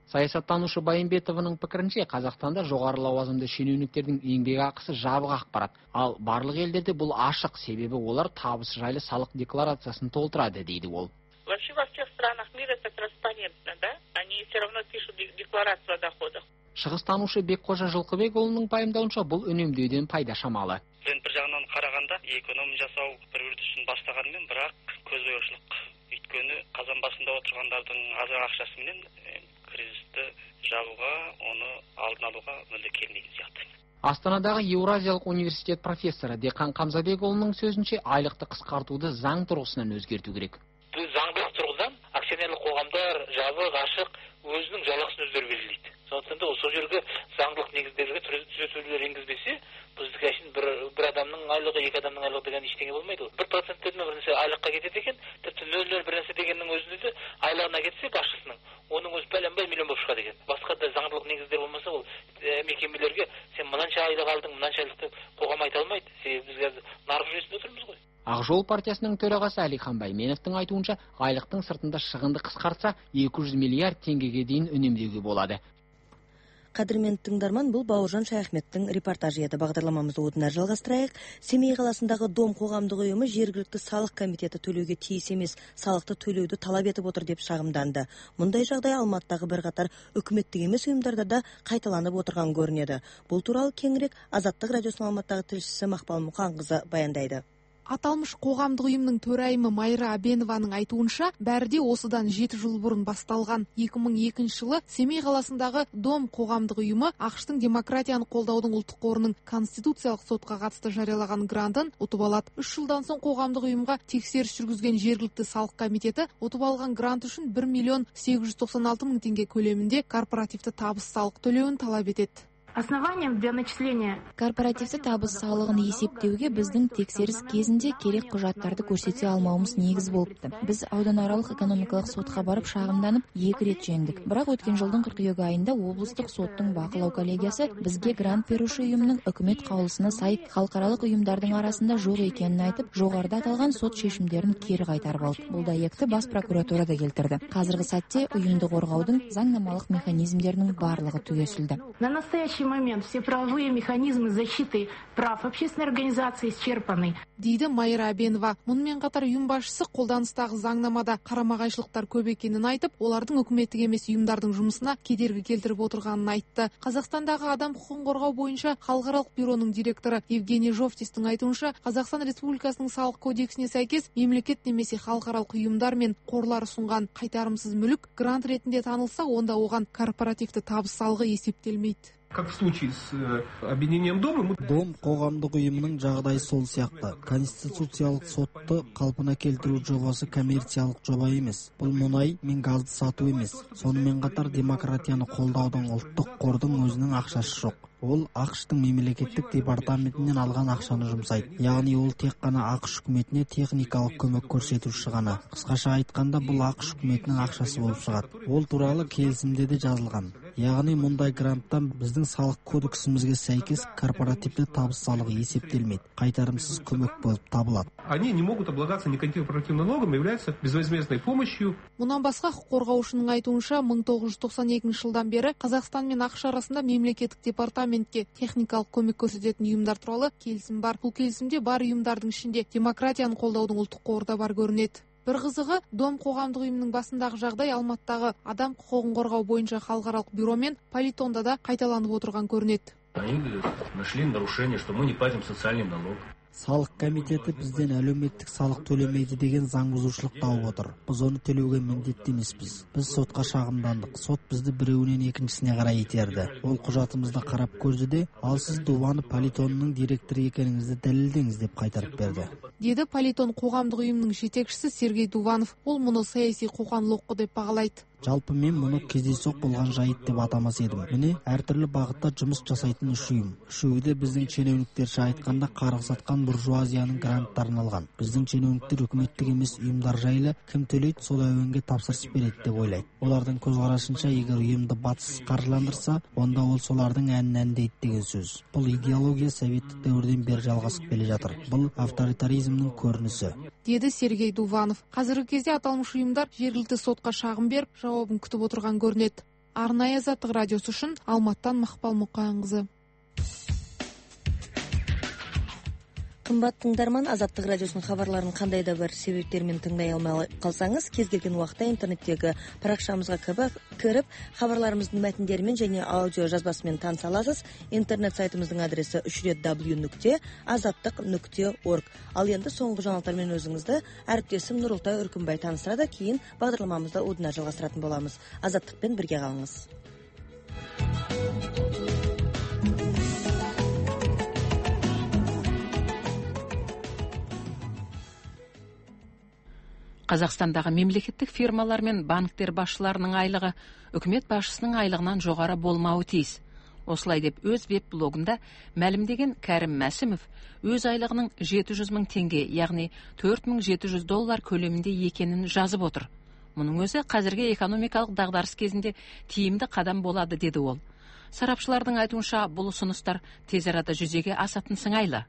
Саясаттанушы Байымбетованың пікірінше, Қазақстанда жоғары лауазымды шенеуніктердің еңбек ақысы жабық ақпарат. Ал барлық елдерде бұл ашық, себебі олар табысы жайлы салық декларациясын толтырады, дейді ол. Вообще во всех странах мира это транспарентно, да? Они все равно пишут декларацию о доходах. Шығыстанушы Бекқожа Жылқыбекұлының пайымдауынша бұл үнемдеуден пайда шамалы. Енді бір жағынан қарағанда эконом жасау бір үрдісін бастағанмен, бірақ көзбояушылық. Өйткені қазан басында отырғандардың аз ақшасымен кризисті жабуға, оны алдын алуға мүлде келмейтін сияқты. Астанадағы Еуразиялық университет профессоры Деқан Қамзабекұлының сөзінше, айлықты қысқартуды заң тұрғысынан өзгерту керек. Бұл заңдық тұрғыдан акционерлік қоғамдар жабық, ашық, өзінің жалақысын өздері белгілейді. Сондықтан да сол жерге заңдылық негіздерге түзетулер енгізбесе, біздікі үшін бір, бір адамның айлығы, екі адамның айлығы деген ештеңе болмайды. Бір проценттердің бір нәрсе айлыққа кетеді екен, тіпті нөл нөл бір нәрсе дегеннің өзінде де айлығына кетсе басшысының, оның өзі бәленбай миллион болып шығады екен. Басқа да заңдылық негіздер болмаса, ол мекемелерге сен мынанша айлық алдың, мынанша айлықты қоғам айта алмайды. Себебі біз нарық жүйесінде отырмыз ғой. Ақжол партиясының төрағасы Әлихан Байменовтың айтуынша, айлықтың сыртында шығынды қысқартса, екі жүз миллиард теңгеге дейін үнемдеуге болады. Қадірменді тыңдарман, бұл Бауыржан Шаяхметтің репортажы еді. Бағдарламамызды одан әрі жалғастырайық. Семей қаласындағы Дом қоғамдық ұйымы жергілікті салық комитеті төлеуге тиіс емес салықты төлеуді талап етіп отыр деп шағымданды. Мұндай жағдай Алматыдағы бірқатар үкіметтік емес ұйымдарда да қайталанып отырған көрінеді. Бұл туралы кеңірек Азаттық радиосының Алматыдағы тілшісі Мақпал Мұқанқызы баяндайды. Аталмыш қоғамдық ұйымның төрайымы Майра Абенованың айтуынша, бәрде осыдан жеті жыл бұрын басталған. екі мың екінші жылы Семей қаласындағы Дом қоғамдық ұйымы ақштың демократияны қолдаудың ұлттық қорының конституциялық сотқа қатысты жариялаған грантын ұтып алады. Үш жылдан соң қоғамдық ұйымға тексеріс жүргізген жергілікті салық комитеті ұтып алған грант үшін бір миллион сегіз жүз тоқсан алты мың теңге көлемінде корпоративті табыс салық төлеуін талап етеді. Основанием для начисления корпоративті табыс салығын есептеуге біздің тексеріс кезінде керек құжаттарды көрсете алмауымыз негіз болыпты. Біз ауданаралық экономикалық сотқа барып шағымданып екі рет жеңдік. Бірақ өткен жылдың қыркүйек айында облыстық соттың бақылау коллегиясы бізге грант беруші ұйымның үкімет қаулысына сай халықаралық ұйымдардың арасында жоқ екенін айтып, жоғарыда аталған сот шешімдерін кері қайтарып алды. Бұл дәйекті бас прокуратурада келтірді. Қазіргі сәтте ұйымды қорғаудың заңнамалық механизмдерінің барлығы түгесілді. На настоящий момент все правовые механизмы защиты прав общественной организации исчерпаны. Дейді Майра Абенова. Мұнымен қатар ұйым басшысы қолданыстағы заңнамада қарама-қайшылықтар көп екенін айтып, олардың үкіметтік емес ұйымдардың жұмысына кедергі келтіріп отырғанын айтты. Қазақстандағы адам құқығын қорғау бойынша халықаралық бюроның директоры Евгений Жовтистің айтуынша, Қазақстан Республикасының салық кодексіне сәйкес мемлекет немесе халықаралық ұйымдар мен қорлар ұсынған қайтарымсыз мүлік грант ретінде танылса, онда оған корпоративті табыс салығы есептелмейді. Как в случае с э, объединением Дома. Дом қоғамдық ұйымының жағдайы сол сияқты. Конституциялық сотты қалпына келтіру жобасы коммерциялық жоба емес. Бұл мұнай мен газды сату емес. Сонымен қатар демократияны қолдаудың ұлттық қордың өзінің ақшасы жоқ. Ол ақштың мемлекеттік департаментінен алған ақшаны жұмсайды. Яғни ол тек қана ақш үкіметіне техникалық көмек көрсетуші ғана. Қысқаша айтқанда бұл ақш үкіметінің ақшасы болып шығады. Ол туралы келісімде де жазылған. Яғни мұндай гранттан біздің салық кодексімізге сәйкес корпоративті табыс салығы есептелмейді. Қайтарымсыз көмек болып табылады. Они не могут облагаться никаким корпоративным налогом, являются безвозмездной помощью. Мұнан басқа құқық қорғаушының айтуынша, мың тоғыз жүз тоқсан екінші жылдан бері Қазақстан мен ақш арасында мемлекеттік департаментке техникалық көмек көрсететін ұйымдар туралы келісім бар. Бұл келісімде бар ұйымдардың ішінде демократияны қолдаудың ұлттық қоры да бар көрінеді. Бір қызығы, Дом қоғамдық ұйымының басындағы жағдай Алматыдағы адам құқығын қорғау бойынша халықаралық бюро мен Политонда да қайталанып отырған көрінеді. Они нашли нарушение, что мы не платим социальный налог. Салық комитеті бізден әлеуметтік салық төлемейді деген заң бұзушылық тауып отыр. Біз оны төлеуге міндетті емеспіз. Біз сотқа шағымдандық. Сот бізді біреуінен екіншісіне қарай итерді. Ол құжатымызды қарап көрді де, ал сіз Дуванов Политонның директоры екеніңізді дәлелдеңіз деп қайтарып берді. Деді Политон қоғамдық ұйымның жетекшісі Сергей Дуванов. Ол мұны саяси қоқан-лоққы деп бағалайды. Жалпы мен мұны кездейсоқ болған жайт деп атамас едім. Міне, әртүрлі бағытта жұмыс жасайтын үш ұйым. Үшеуі де біздің шенеуніктерше айтқанда қарғыс атқан буржуазияның гранттарын алған. Біздің шенеуніктер үкіметтік емес ұйымдар жайлы кім төлейді, сол әуенге тапсырыс береді деп ойлайды. Олардың көзқарасынша, егер ұйымды батыс қаржыландырса, онда ол солардың әнін әндейді деген сөз. Бұл идеология советтік дәуірден бері жалғасып келе жатыр. Бұл авторитаризмнің көрінісі. Деді Сергей Дуванов. Қазіргі кезде аталмыш ұйымдар жергілікті сотқа шағым беріп, жауабын күтіп отырған көрінеді. арнайы Азаттық радиосы үшін Алматтан Мақпал Мұқанқызы. Қымбат тыңдарман, Азаттық радиосының хабарларын қандай да бір себептермен тыңдай алмай қалсаңыз, кез келген уақытта интернеттегі парақшамызға кіріп, хабарларымыздың мәтіндерімен және аудио жазбасымен таныса аласыз. Интернет сайтымыздың адресі үш рет дабл ю нүкте азаттық нүкте орг. Ал енді соңғы жаңалықтармен өзіңізді әріптесім Нұрылтай Үркімбай таныстырады, кейін бағдарламамызды одан әрі жалғастыратын боламыз. Азаттықпен бірге қалыңыз. Қазақстандағы мемлекеттік фирмалар мен банктер басшыларының айлығы үкімет басшысының айлығынан жоғары болмауы тиіс. Осылай деп өз веб-блогында мәлімдеген Кәрім Мәсімов өз айлығының жеті жүз мың теңге, яғни төрт мың жеті жүз доллар көлемінде екенін жазып отыр. Мұның өзі қазіргі экономикалық дағдарыс кезінде тиімді қадам болады, деді ол. Сарапшылардың айтуынша, бұл ұсыныстар тез арада жүзеге асатын сыңайлы.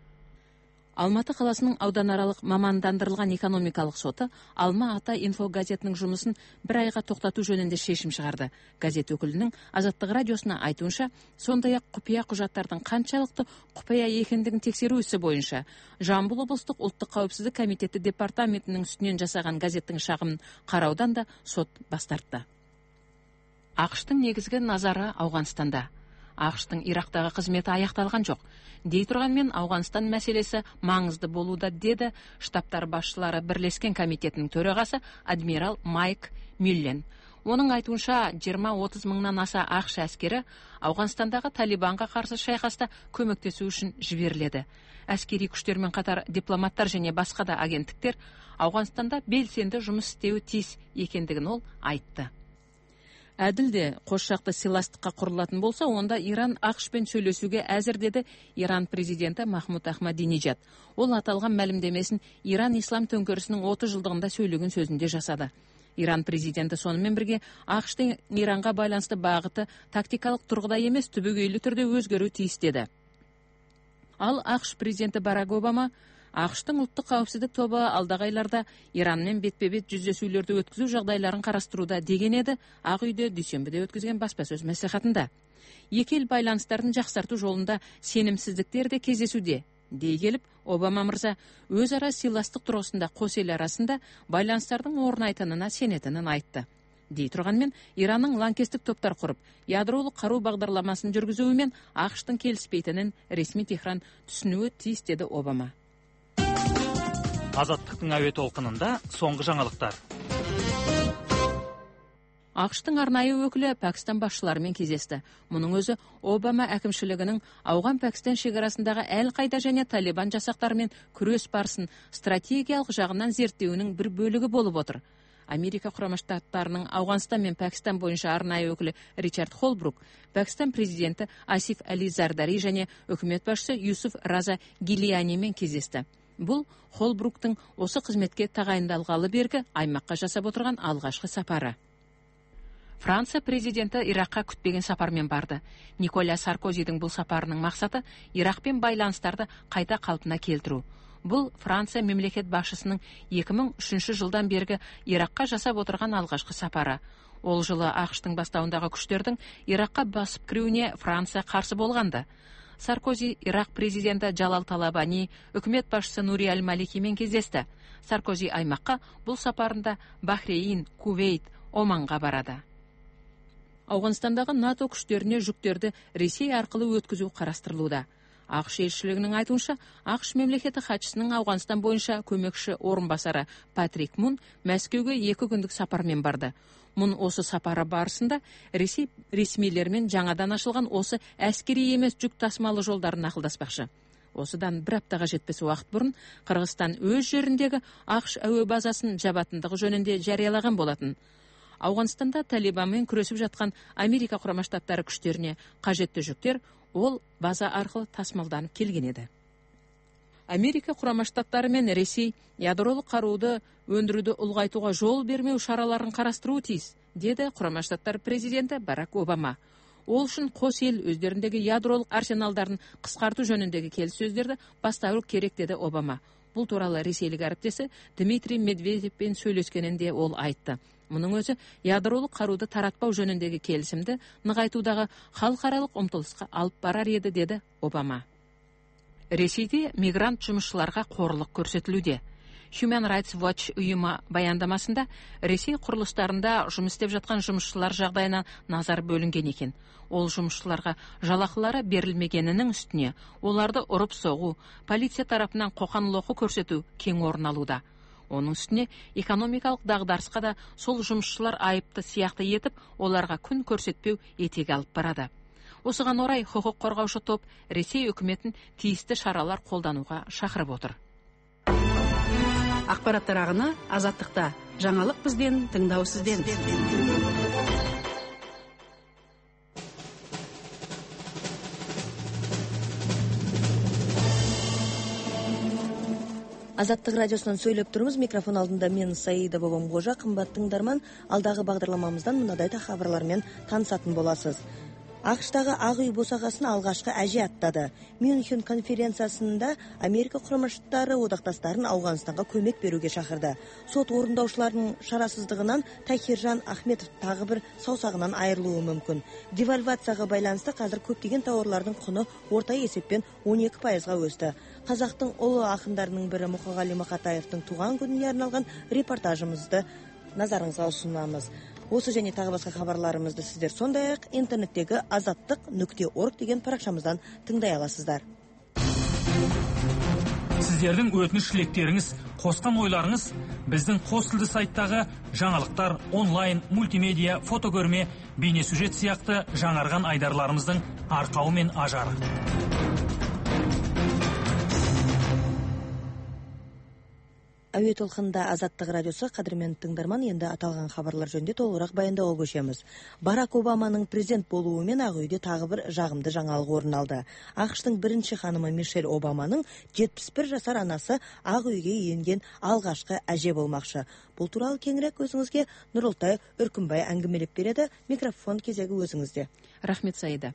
Алматы қаласының ауданаралық мамандандырылған экономикалық соты Алма Ата инфо газетінің жұмысын бір айға тоқтату жөнінде шешім шығарды. Газет өкілінің Азаттық радиосына айтуынша, сондай-ақ құпия құжаттардың қаншалықты құпия екендігін тексеру ісі бойынша Жамбыл облыстық ұлттық қауіпсіздік комитеті департаментінің үстінен жасаған газеттің шағымын қараудан да сот бас тартты. ақш-тың негізгі назары Ауғанстанда. ақш-тың Ирактағы қызметі аяқталған жоқ. Дей тұрғанмен Ауғанстан мәселесі маңызды болуда, деді штабтар басшылары бірлескен комитетінің төрағасы адмирал Майк Мюллен. Оның айтуынша, жиырма отыз мыңнан аса ақш әскері Ауғанстандағы Талибанға қарсы шайқаста көмектесу үшін жіберіледі. Әскери күштермен қатар дипломаттар және басқа да агенттіктер Ауғанстанда белсенді жұмыс істеуі тиіс екендігін ол айтты. Әділде қос жақты сыйластыққа құрылатын болса, онда Иран ақш-пен сөйлесуге әзір, деді Иран президенті Махмуд Ахмадинежад. Ол аталған мәлімдемесін Иран ислам төңкерісінің отыз жылдығында сөйлеген сөзінде жасады. Иран президенті сонымен бірге ақш-тың Иранға байланысты бағыты тактикалық тұрғыда емес, түбегейлі түрде өзгеру тиіс, деді. Ал ақш президенті Барак Обама ақш-тың ұлттық қауіпсіздік тобы алдағы айларда Иранмен бетпе-бет жүздесулерді өткізу жағдайларын қарастыруда деген еді Ақ үйде дүйсенбіде өткізген баспасөз мәслихатында. Екі ел байланыстарын жақсарту жолында сенімсіздіктер де кездесуде, дей келіп, Обама мырза өзара сыйластық тұрғысында қос ел арасында байланыстардың орнайтынына сенетінін айтты. Дей тұрғанмен, Иранның лаңкестік топтар құрып, ядролық қару бағдарламасын жүргізуімен ақш-тың келіспейтінін ресми Техран түсінуі тиіс, деді Обама. Азаттықтың әуе толқынында соңғы жаңалықтар. ақш-тың арнайы өкілі Пәкістан басшыларымен кездесті. Мұның өзі Обама әкімшілігінің Ауған-Пәкістан шекарасындағы Әл-Қайда және Талибан жасақтарымен күрес барысын стратегиялық жағынан зерттеуінің бір бөлігі болып отыр. Америка Құрама Штаттарының Ауғанстан мен Пәкістан бойынша арнайы өкілі Ричард Холбрук, Пәкістан президенті Асиф Али Зардари және үкімет басшысы Юсуф Раза Гилиянимен кездесті. Бұл Холбруктың осы қызметке тағайындалғалы бергі аймаққа жасап отырған алғашқы сапары. Франция президенті Иракқа күтпеген сапармен барды. Николя Саркозидің бұл сапарының мақсаты Иракпен байланыстарды қайта қалпына келтіру. Бұл Франция мемлекет басшысының екі мың үшінші жылдан бергі Иракқа жасап отырған алғашқы сапары. Ол жылы ақш-тың бастауындағы күштердің Иракқа басып кіруіне Франция қарсы болғанды. Саркози Ирак президенті Джалал Талабани, үкімет басшысы Нури Аль-Маликимен кездесті. Саркози аймаққа бұл сапарында Бахрейн, Кувейт, Оманға барады. Ауғанстандағы НАТО күштеріне жүктерді Ресей арқылы өткізу қарастырылуда. ақш елшілігінің айтуынша, ақш мемлекеті хатшысының Ауғанстан бойынша көмекші орынбасары Патрик Мун Мәскеуге екі күндік сапармен барды. Мұн осы сапары барысында Ресей ресмилермен жаңадан ашылған осы әскери емес жүк тасымалы жолдарын ақылдаспақшы. Осыдан бір аптаға жетпес уақыт бұрын Қырғызстан өз жеріндегі ақш әуе базасын жабатындығы жөнінде жариялаған болатын. Ауғанстанда Талибанмен күресіп жатқан Америка Құрама Штаттары күштеріне қажетті жүктер ол база арқылы тасымалданып келген еді. Америка Құрама Штаттары мен Ресей ядролық қаруды өндіруді ұлғайтуға жол бермеу шараларын қарастыруы тиіс, деді Құрама Штаттар президенті Барак Обама. Ол үшін қос ел өздеріндегі ядролық арсеналдарын қысқарту жөніндегі келіссөздерді бастауы керек, деді Обама. Бұл туралы ресейлік әріптесі Дмитрий Медведевпен сөйлескенінде ол айтты. Мұның өзі ядролық қаруды таратпау жөніндегі келісімді нығайтудағы халықаралық ұмтылысқа алып барар еді, деді Обама. Ресейде мигрант жұмысшыларға қорлық көрсетілуде. Human Rights Watch ұйымы баяндамасында Ресей құрылыстарында жұмыс істеп жатқан жұмысшылар жағдайына назар бөлінген екен. Ол жұмысшыларға жалақылары берілмегенінің үстіне оларды ұрып соғу, полиция тарапынан қоқан-лоққы көрсету кең орын алуда. Оның үстіне экономикалық дағдарысқа да сол жұмысшылар айыпты сияқты етіп, оларға күн көрсетпеу етек алып барады. Осыған орай құқық қорғаушы топ Ресей үкіметін тиісті шаралар қолдануға шақырып отыр. Ақпараттар ағыны Азаттықта. Жаңалық бізден, тыңдау сізден. Азаттық радиосынан сөйлеп тұрмыз. Микрофон алдында мен Саида Бабамғожа. Қымбат тыңдарман, алдағы бағдарламамыздан мынадай хабарлармен танысатын боласыз. ақш-тағы Ақ үй босағасын алғашқы әже аттады. Мюнхен конференциясында Америка Құрама Штаттары одақтастарын Ауғанстанға көмек беруге шақырды. Сот орындаушыларының шарасыздығынан Тахиржан Ахметов тағы бір саусағынан айырылуы мүмкін. Девальвацияға байланысты қазір көптеген тауарлардың құны орта есеппен он екі пайызға өсті. Қазақтың ұлы ақындарының бірі Мұқағали Мақатаевтың туған күніне арналған репортажымызды назарыңызға ұсынамыз. Осы және тағы басқа хабарларымызды сіздер сондай-ақ интернеттегі азаттық нүкте орг деген парақшамыздан тыңдай аласыздар. Сіздердің өтініш тілектеріңіз, қосқан ойларыңыз біздің қос тілді сайттағы жаңалықтар, онлайн, мультимедиа, фотокөрме, бейнесюжет сияқты жаңарған айдарларымыздың арқауы мен ажары. Әуе толқынында Азаттық радиосы. Қадірмен тыңдарман, енді аталған хабарлар жөнінде толығырақ баяндауға көшеміз. Барак Обаманың президент болуымен Ақ үйде тағы бір жағымды жаңалық орын алды. ақш-тың бірінші ханымы Мишель Обаманың жетпіс бір жасар анасы Ақ үйге енген алғашқы әже болмақшы. Бұл туралы кеңірек өзіңізге Нұролтай Үркімбай әңгімелеп береді. Микрофон кезегі өзіңізде. Рахмет, Саида.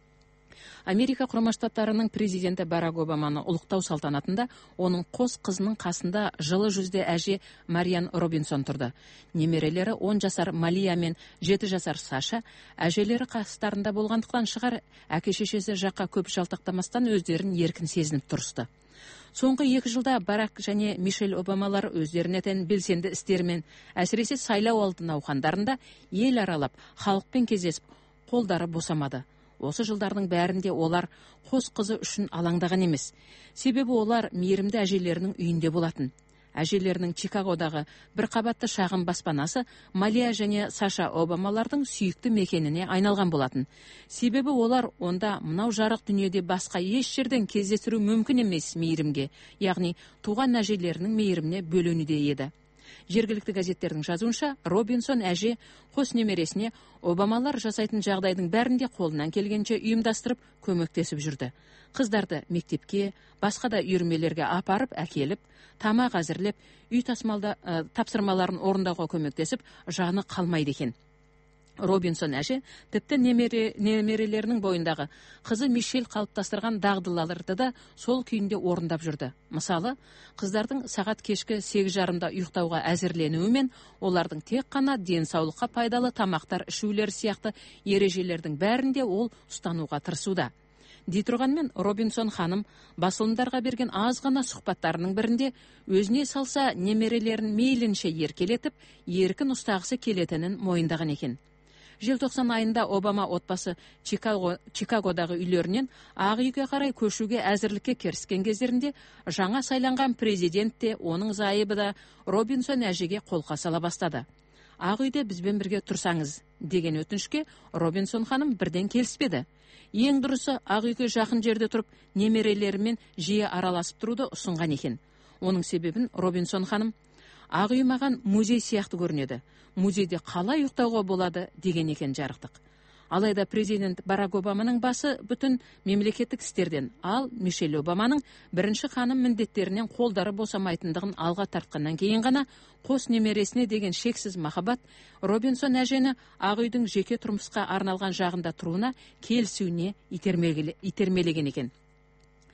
Америка Құрама Штаттарының президенті Барак Обаманы ұлықтау салтанатында оның қос қызының қасында жылы жүзде әже Мариан Робинсон тұрды. Немерелері он жасар Малия мен жеті жасар Саша, әжелері қастарында болғандықтан шығар, әке-шешесі жаққа көп жалтақтамастан өздерін еркін сезініп тұрысты. Соңғы екі жылда Барак және Мишель Обамалар өздеріне тән белсенді істерімен, әсіресе сайлау алды науқандарында ел аралап, халықпен кездесіп, қолдары босамады. Осы жылдардың бәрінде олар қос қызы үшін алаңдаған емес. Себебі олар мейірімді әжелерінің үйінде болатын. Әжелерінің Чикагодағы бір қабатты шағын баспанасы Малия және Саша Обамалардың сүйікті мекеніне айналған болатын. Себебі олар онда мынау жарық дүниеде басқа еш жерден кездестіру мүмкін емес мейірімге, яғни туған әжелерінің мейіріміне бөленуде еді. Жергілікті газеттердің жазуынша, Робинсон әже қос немересіне Обамалар жасайтын жағдайдың бәрінде қолынан келгенше ұйымдастырып, көмектесіп жүрді. Қыздарды мектепке, басқа да үйірмелерге апарып, әкеліп, тамақ әзірлеп, үй тасымалда ә, тапсырмаларын орындауға көмектесіп, жаны қалмайды екен. Робинсон әже тіпті немере, немерелерінің бойындағы қызы Мишель қалыптастырған дағдыларды да сол күйінде орындап жүрді. Мысалы, қыздардың сағат кешкі сегіз жарымда ұйықтауға әзірленуімен олардың тек қана денсаулыққа пайдалы тамақтар ішулері сияқты ережелердің бәрінде ол ұстануға тырысуда. Дей тұрғанмен Робинсон ханым басылымдарға берген аз ғана сұхбаттарының бірінде өзіне салса немерелерін мейлінше еркелетіп, еркін ұстағысы келетінін мойындаған екен. Желтоқсан айында Обама отбасы Чикаго, Чикагодағы үйлерінен Ақ үйге қарай көшуге әзірлікке кіріскен кездерінде жаңа сайланған президент те, оның зайыбы да Робинсон әжеге қолқа сала бастады. Ақ үйде бізбен бірге тұрсаңыз деген өтінішке Робинсон ханым бірден келіспеді. Ең дұрысы Ақ үйге жақын жерде тұрып, немерелерімен жиі араласып тұруды ұсынған екен. Оның себебін Робинсон ханым: Ақ үй маған музей сияқты көрінеді. Музейде қалай ұйықтауға болады деген екен жарықтық. Алайда президент Барак Обаманың басы бүтін мемлекеттік істерден, ал Мишель Обаманың бірінші ханым міндеттерінен қолдары босамайтындығын алға тартқаннан кейін ғана қос немересіне деген шексіз махаббат Робинсон әжені Ақ үйдің жеке тұрмысқа арналған жағында тұруына келісуіне итермелеген екен.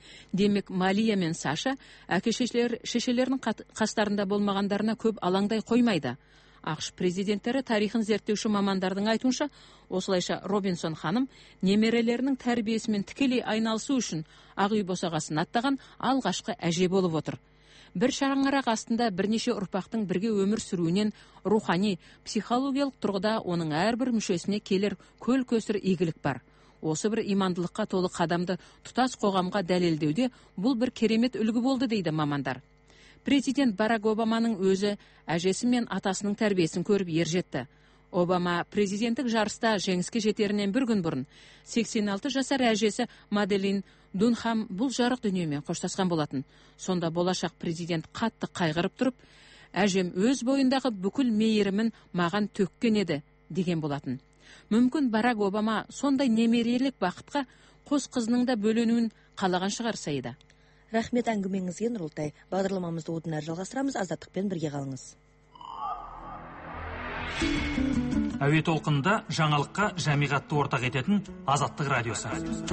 Демек, Малия мен Саша әке шешелерінің қастарында болмағандарына көп алаңдай қоймайды. ақш президенттері тарихын зерттеуші мамандардың айтуынша, осылайша Робинсон ханым немерелерінің тәрбиесімен тікелей айналысу үшін Ақ үй босағасын аттаған алғашқы әже болып отыр. Бір шаңырақ астында бірнеше ұрпақтың бірге өмір сүруінен рухани, психологиялық тұрғыда оның әрбір мүшесіне келер көл көсір игілік бар. Осы бір имандылыққа толы қадамды тұтас қоғамға дәлелдеуде бұл бір керемет үлгі болды дейді мамандар. Президент Барак Обаманың өзі әжесі мен атасының тәрбиесін көріп ержетті. Обама президенттік жарыста жеңіске жетерінен бір күн бұрын сексен алты жасар әжесі Маделин Дунхам бұл жарық дүниемен қоштасқан болатын. Сонда болашақ президент қатты қайғырып тұрып, әжем өз бойындағы бүкіл мейірімін маған төккен еді деген болатын. Мүмкін Барак Обама сондай немерелік бақытқа қос қызының да бөленуін қалаған шығар Саида. Рахмет әңгімеңізге, Нұрылтай. Бағдарламамызды одан әрі жалғастырамыз. Азаттықпен бірге қалыңыз. Әуе толқынында жаңалыққа жамиғатты ортақ ететін Азаттық радиосы.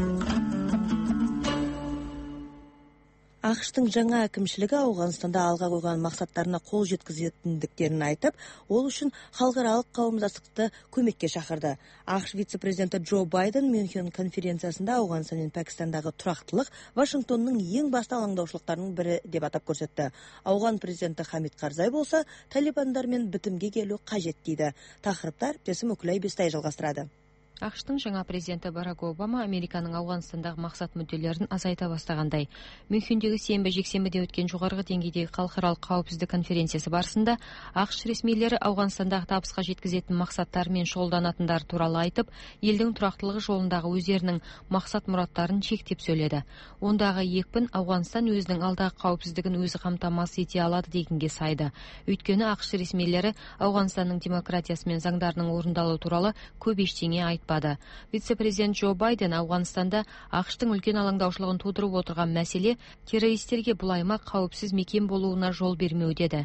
ақш-тың жаңа әкімшілігі Ауғанстанда алға қойған мақсаттарына қол жеткізетіндіктерін айтып, ол үшін халықаралық қауымдастықты көмекке шақырды. ақш вице-президенті Джо Байден Мюнхен конференциясында Ауғанстан мен Пәкістандағы тұрақтылық Вашингтонның ең басты алаңдаушылықтарының бірі деп атап көрсетті. Ауған президенті Хамид Карзай болса, талибандармен бітімге келу қажет дейді. Тақырыптар әріптесім Үкілай Бестай жалғастырады. ақш-тың жаңа президенті Барак Обама Американың Ауғанстандағы мақсат мүдделерін азайта бастағандай. Мюнхендегі сенбі жексенбіде өткен жоғарғы деңгейдегі халықаралық қауіпсіздік конференциясы барысында ақш ресмилері Ауғанстандағы табысқа жеткізетін мақсаттарымен шұғылданатындары туралы айтып, елдің тұрақтылығы жолындағы өздерінің мақсат-мұраттарын шектеп сөйледі. Ондағы екпін Ауғанстан өзінің алдағы қауіпсіздігін өзі қамтамасыз ете алады дегенге сайды. Өйткені ақш ресмилері Ауғанстанның демократиясы мен заңдарының орындалуы туралы көп ештеңе айтпады. Вице-президент Джо Байден Ауғанстанда ақш-тың үлкен алаңдаушылығын тудырып отырған мәселе террористерге бұл аймақ қауіпсіз мекен болуына жол бермеу деді.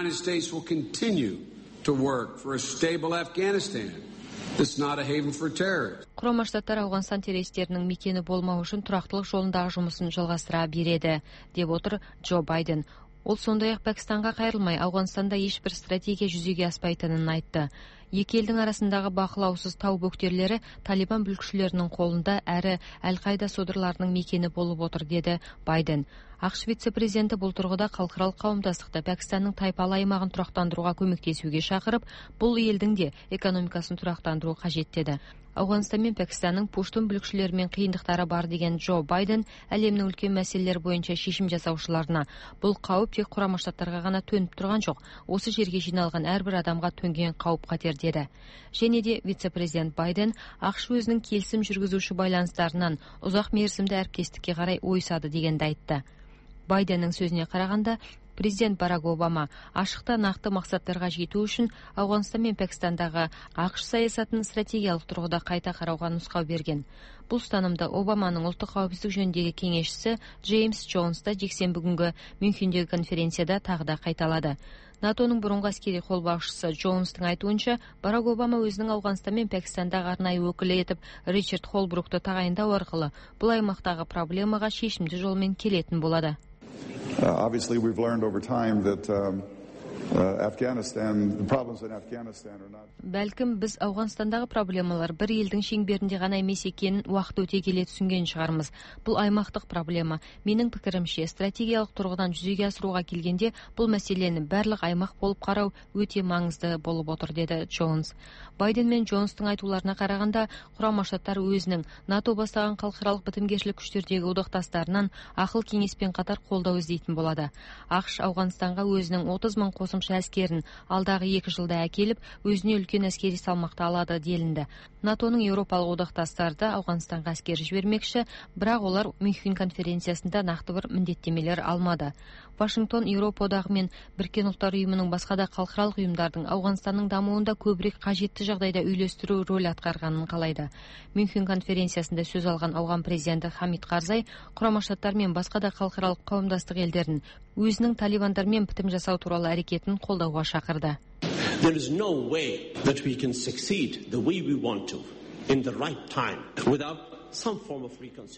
Құрама Штаттар Ауғанстан террористерінің мекені болмау үшін тұрақтылық жолындағы жұмысын жалғастыра береді, деп отыр Джо Байден. Ол сондай-ақ Пәкістанға қайрылмай, Ауғанстанда ешбір стратегия жүзеге аспайтынын айтты. Екі елдің арасындағы бақылаусыз тау бөктерлері талибан бүлікшілерінің қолында әрі Әл-Қайда содырларының мекені болып отыр, деді Байден. ақш вице-президенті бұл тұрғыда халықаралық қауымдастықты Пәкістанның тайпалы аймағын тұрақтандыруға көмектесуге шақырып, бұл елдің де экономикасын тұрақтандыру қажет деді. Ауғанстан мен Пәкістанның пуштун бүлікшілерімен қиындықтары бар деген Джо Байден әлемнің үлкен мәселелері бойынша шешім жасаушыларына бұл қауіп тек Құрама Штаттарға ғана төніп тұрған жоқ, осы жерге жиналған әрбір адамға төнген қауіп-қатер деді. Және де вице-президент Байден ақш өзінің келісім жүргізуші байланыстарынан ұзақ мерзімді әріптестікке қарай ойысады дегенді айтты. Байденнің сөзіне қарағанда, президент Барак Обама ашықта нақты мақсаттарға жету үшін Ауғанстан мен Пәкістандағы ақш саясатын стратегиялық тұрғыда қайта қарауға нұсқау берген. Бұл ұстанымды Обаманың ұлттық қауіпсіздік жөніндегі кеңесшісі Джеймс Джонс та жексенбі күнгі Мюнхендегі конференцияда тағы да қайталады. натоның бұрынғы әскери қолбасшысы Джонстың айтуынша, Барак Обама өзінің Ауғанстан мен Пәкістандағы арнайы өкілі етіп Ричард Холбрукты тағайындау арқылы бұл аймақтағы проблемаға шешімді жолмен келетін болады. Uh, obviously, we've learned over time that um, uh, Afghanistan, the problems in Afghanistan are not. Бәлкім біз Ауғанстандағы проблемалар бір елдің шеңберінде ғана емес екенін уақыт өте келе түсінген шығармыз. Бұл аймақтық проблема. Менің пікірімше, стратегиялық тұрғыдан жүзеге асыруға келгенде бұл мәселені барлық аймақ болып қарау өте маңызды болып отыр, деді Джонс. Байден мен Джонстың айтуларына қарағанда, Құрама Штаттар өзінің НАТО бастаған халықаралық бітімгершілік күштердегі одақтастарынан ақыл кеңеспен қатар қолдау іздейтін болады. ақш Ауғанстанға өзінің отыз мың қосымша әскерін алдағы екі жылда әкеліп, өзіне үлкен әскери салмақты алады делінді. натоның еуропалық одақтастары да Ауғанстанға әскер жібермекші, бірақ олар Мюнхен конференциясында нақты бір міндеттемелер алмады. Вашингтон Еуропа одағы мен Біріккен ұлттар ұйымының басқа да халықаралық ұйымдардың Ауғанстанның дамуында көбірек қажетті жағдайда үйлестіру рөл атқарғанын қалайды. Мюнхен конференциясында сөз алған Ауған президенті Хамид Карзай Құрама Штаттар мен басқа да халықаралық қауымдастық елдерін өзінің талибандармен бітім жасау туралы әрекетін қолдауға шақырды. There is no way that we can succeed the way we want to in the right time without some form of reconciliation.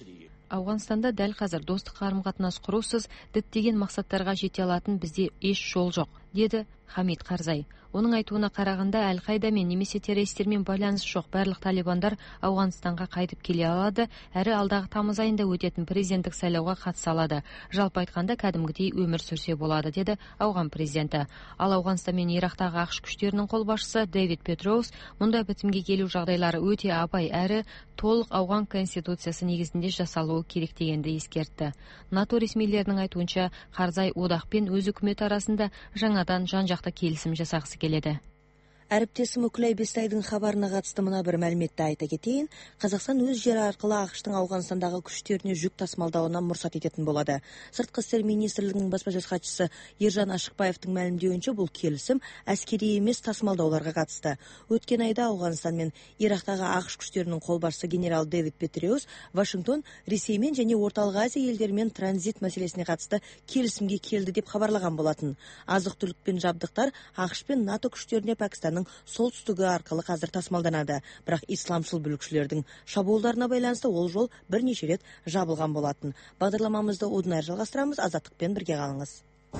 Ауғанстанда дәл қазір достық қарым-қатынас құрусыз діттеген мақсаттарға жете алатын бізде еш жол жоқ, деді Хамид Карзай. Оның айтуына қарағанда Әл-Қайдамен немесе террористермен байланыс жоқ, барлық талибандар Ауғанстанға қайтып келе алады, әрі алдағы тамыз айында өтетін президенттік сайлауға қатыса алады. Жалпы айтқанда кәдімгідей өмір сүрсе болады, деді Ауған президенті. Ал Ауғанстан мен Ирактағы ақш күштерінің қолбасшысы Дэвид Петроус мұндай бітімге келу жағдайлары өте абай әрі толық Ауған конституциясы негізінде жасалуы керек дегенді ескертті. НАТО ресмилерінің айтуынша Карзай одақ пен өз үкімет арасында жаңадан жан-жақты келісім жасағысы келеді. Әріптесім Үкілай Бестайдың хабарына қатысты мына бір мәліметті айта кетейін. Қазақстан өз жері арқылы ақштың Ауғанстандағы күштеріне жүк тасымалдауына мұрсат ететін болады. Сыртқы істер министрлігінің баспасөз хатшысы Ержан Ашықбаевтың мәлімдеуінше бұл келісім әскери емес тасымалдауларға қатысты. Өткен айда Ауғанстан мен Ирактағы ақш күштерінің қолбасшысы генерал Дэвид Петреус Вашингтон, Ресеймен және Орталық Азия елдерімен транзит мәселесіне қатысты келісімге келді деп хабарлаған болатын. Азық-түлік пен жабдықтар ақш пен НАТО күштеріне Пәкістанның солтүстігі арқылы қазір тасымалданады. Бірақ исламшыл бүлікшілердің шабуылдарына байланысты ол жол бірнеше рет жабылған болатын. Бағдарламамызды одан әрі жалғастырамыз. Азаттықпен бірге қалыңыз.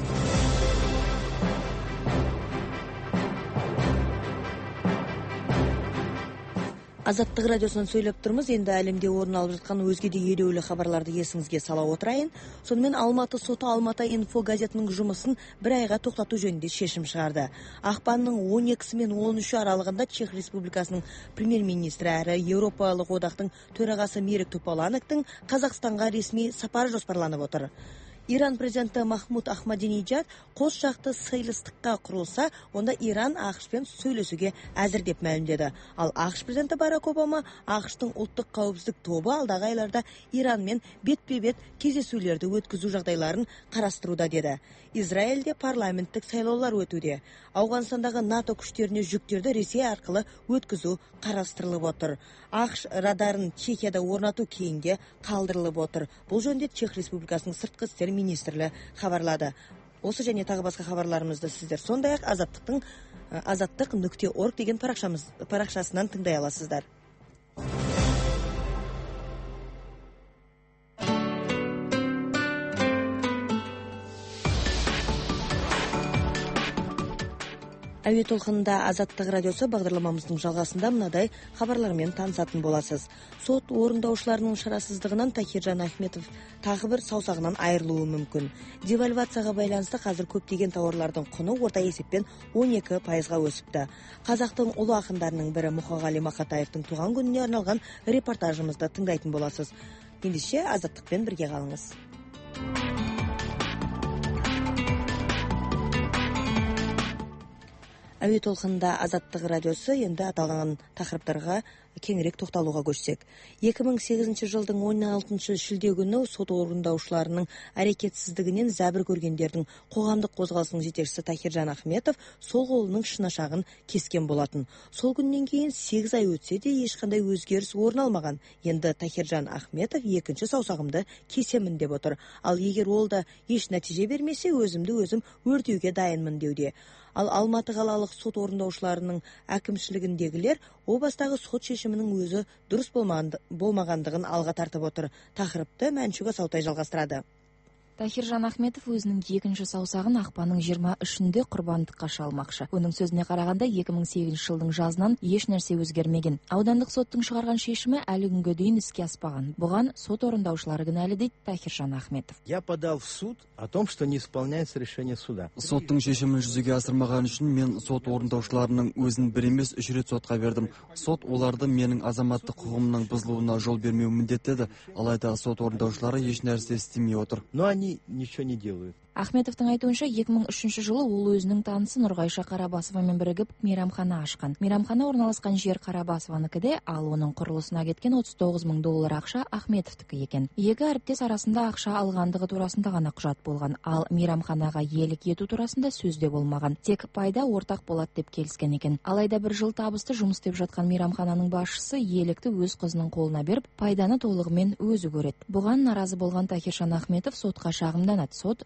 Азаттық радиосынан сөйлеп тұрмыз. Енді әлемде орын алып жатқан өзге де елеулі хабарларды есіңізге сала отырайын. Сонымен Алматы соты Алматы инфо газетінің жұмысын бір айға тоқтату жөнінде шешім шығарды. Ақпанның он екісі мен он үші аралығында Чех Республикасының премьер-министрі әрі Еуропалық одақтың төрағасы Мерек Топалановтың Қазақстанға ресми сапары жоспарланып отыр. Иран президенті Махмуд Ахмадинеджад қос жақты сыйластыққа құрылса, онда Иран ақшпен сөйлесуге әзір деп мәлімдеді. Ал ақш президенті Барак Обама ақштың ұлттық қауіпсіздік тобы алдағы айларда Иранмен бетпе-бет кездесулерді өткізу жағдайларын қарастыруда деді. Израильде парламенттік сайлаулар өтуде. Ауғанстандағы НАТО күштеріне жүктерді Ресей арқылы өткізу қарастырылып отыр. ақш радарын Чехияда орнату кейінге қалдырылып отыр. Бұл жөнінде Чех Республикасының сыртқы істер министрлігі хабарлады. Осы және тағы басқа хабарларымызды сіздер сондай-ақ азаттықтың азаттық нүкте орг деген парақшамыз парақшасынан тыңдай аласыздар. Әуе толқынында Азаттық радиосы бағдарламамыздың жалғасында мынадай хабарлармен танысатын боласыз. Сот орындаушыларының шарасыздығынан Тахиржан Ахметов тағы бір саусағынан айырылуы мүмкін. Девальвацияға байланысты қазір көптеген тауарлардың құны орта есеппен он екі пайызға өсіпті. Қазақтың ұлы ақындарының бірі Мұқағали Мақатаевтың туған күніне арналған репортажымызды тыңдайтын боласыз. Ендеше Азаттықпен бірге қалыңыз. Әуе толқынында Азаттық радиосы енді аталған тақырыптарға кеңірек тоқталуға көшсек. екі мың сегізінші жылдың он алтыншы шілде күні сот орындаушыларының әрекетсіздігінен зәбір көргендердің қоғамдық қозғалысының жетекшісі Тахиржан Ахметов сол қолының шынашағын кескен болатын. Сол күннен кейін сегіз ай өтсе де ешқандай өзгеріс орын алмаған. Енді Тахиржан Ахметов екінші саусағымды кесемін деп отыр. Ал егер ол да еш нәтиже бермесе, өзімді өзім өртеуге дайынмын деуде. Ал Алматы қалалық сот орындаушыларының әкімшілігіндегілер о бастағы сот шешімінің өзі дұрыс болмағандығын алға тартып отыр. Тақырыпты Мәншуга Саутай жалғастырады. Тахиржан Ахметов өзінің екінші саусағын ақпанның жиырма үшінде құрбандыққа шалмақшы. Оның сөзіне қарағанда екі мың сегізінші жылдың жазынан еш нәрсе өзгермеген. Аудандық соттың шығарған шешімі әлі күнге дейін іске аспаған. Бұған сот орындаушылары кінәлі дейді Тахиржан Ахметов. Я подал в суд о том, что не исполняется решение суда. Соттың шешімін жүзеге асырмаған үшін мен сот орындаушыларының өзін бір емес үш рет сотқа бердім. Сот оларды менің азаматтық құқығымның бұзылуына жол бермеу міндеттеді. Алайда сот орындаушылары еш нәрсе істемей отыр. Но они ничего не делают. Ахметовтың айтуынша екі мың үшінші жылы ол өзінің танысы Нұрғайша Қарабасовамен бірігіп мейрамхана ашқан. Мейрамхана орналасқан жер Қарабасованыкіде, ал оның құрылысына кеткен отыз тоғыз мың доллар ақша Ахметовтікі екен. Екі әріптес арасында ақша алғандығы турасында ғана құжат болған, ал мейрамханаға иелік ету турасында сөзде болмаған. Тек пайда ортақ болады деп келіскен екен. Алайда бір жыл табысты жұмыс істеп жатқан мейрамхананың басшысы иелікті өз қызының қолына беріп, пайданы толығымен өзі көреді. Бұған наразы болған Тахиржан Ахметов сотқа шағымданады. Сот Нұрғайша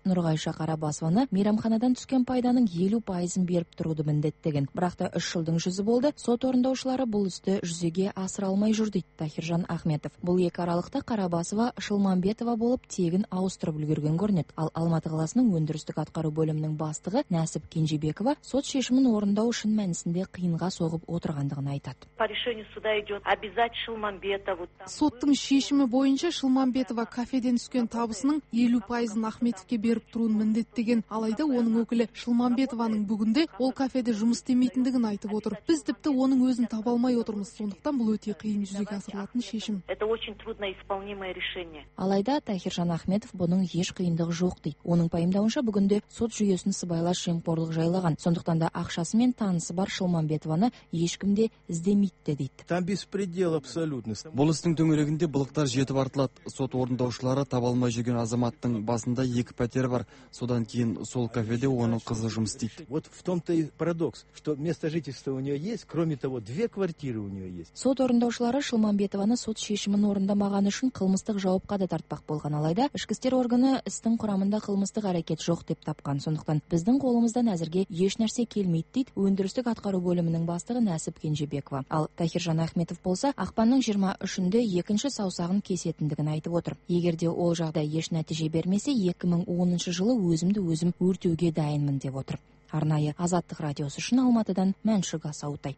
Гүлша Қарабасованы мейрамханадан түскен пайданың елу пайызын беріп тұруды міндеттеген. Бірақ та үш жылдың жүзі болды, сот орындаушылары бұл істі жүзеге асыра алмай жүр дейді Тахиржан Ахметов. Бұл екі аралықта Қарабасова Шылмамбетова болып тегін ауыстырып үлгерген көрінеді. Ал Алматы қаласының өндірістік атқару бөлімінің бастығы Нәсіп Кенжебекова сот шешімін орындау шын мәнісінде қиынға соғып отырғандығын айтады. По решению суда идет обязать Шылмамбетову. Соттың шешімі бойынша Шылмамбетова кафеден түскен табысының елу пайызын Ахметовке беріп тұруын міндеттеген. Алайда оның өкілі Шылмамбетованың бүгінде ол кафеде жұмыс істемейтіндігін айтып отыр. Біз тіпті оның өзін таба алмай отырмыз. Сондықтан бұл өте қиын жүзеге асырылатын шешім. Это очень трудно исполнимое решение. Алайда Тахиржан Ахметов бұның еш қиындығы жоқ дейді. Оның пайымдауынша бүгінде сот жүйесін сыбайлас жемқорлық жайлаған. Сондықтан да ақшасы мен танысы бар Шылмамбетованы ешкімде іздемейді дейді. Там беспредел абсолютно. Бұл істің төңірегінде былықтар жетіп артылады. Сот орындаушылары таба алмай жүрген азаматтың басында екі пәтері бар. Содан кейін сол кафеде оның қызы жұмыс істейді. Вот в том-то и парадокс, что место жительства у нее есть, кроме того, две квартиры у нее есть. Сот орындаушылары Шылмамбетованы сот шешімін орындамағаны үшін қылмыстық жауапқа да тартпақ болған. Алайда ішкі істер органы істің құрамында қылмыстық әрекет жоқ деп тапқан. Сондықтан біздің қолымыздан әзірге еш нәрсе келмейді дейді өндірістік атқару бөлімінің бастығы Нәсіп Кенжебекова. Ал Тахиржан Ахметов болса, ақпанның жиырма үшінде екінші саусағын кесетіндігін айтып отыр. Егер де ол жағдай еш нәтиже бермесе, екі мың оныншы жылы өзімді өзім өртеуге дайынмын деп отыр. Арнайы Азаттық радиосы үшін Алматыдан Мәншүк Асаутай.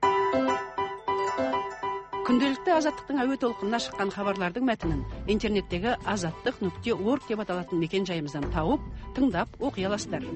Күнделікті Азаттықтың әуе толқынына шыққан хабарлардың мәтінін интернеттегі азаттық нүкте орг деп аталатын мекен жайымыздан тауып, тыңдап оқи аласыздар.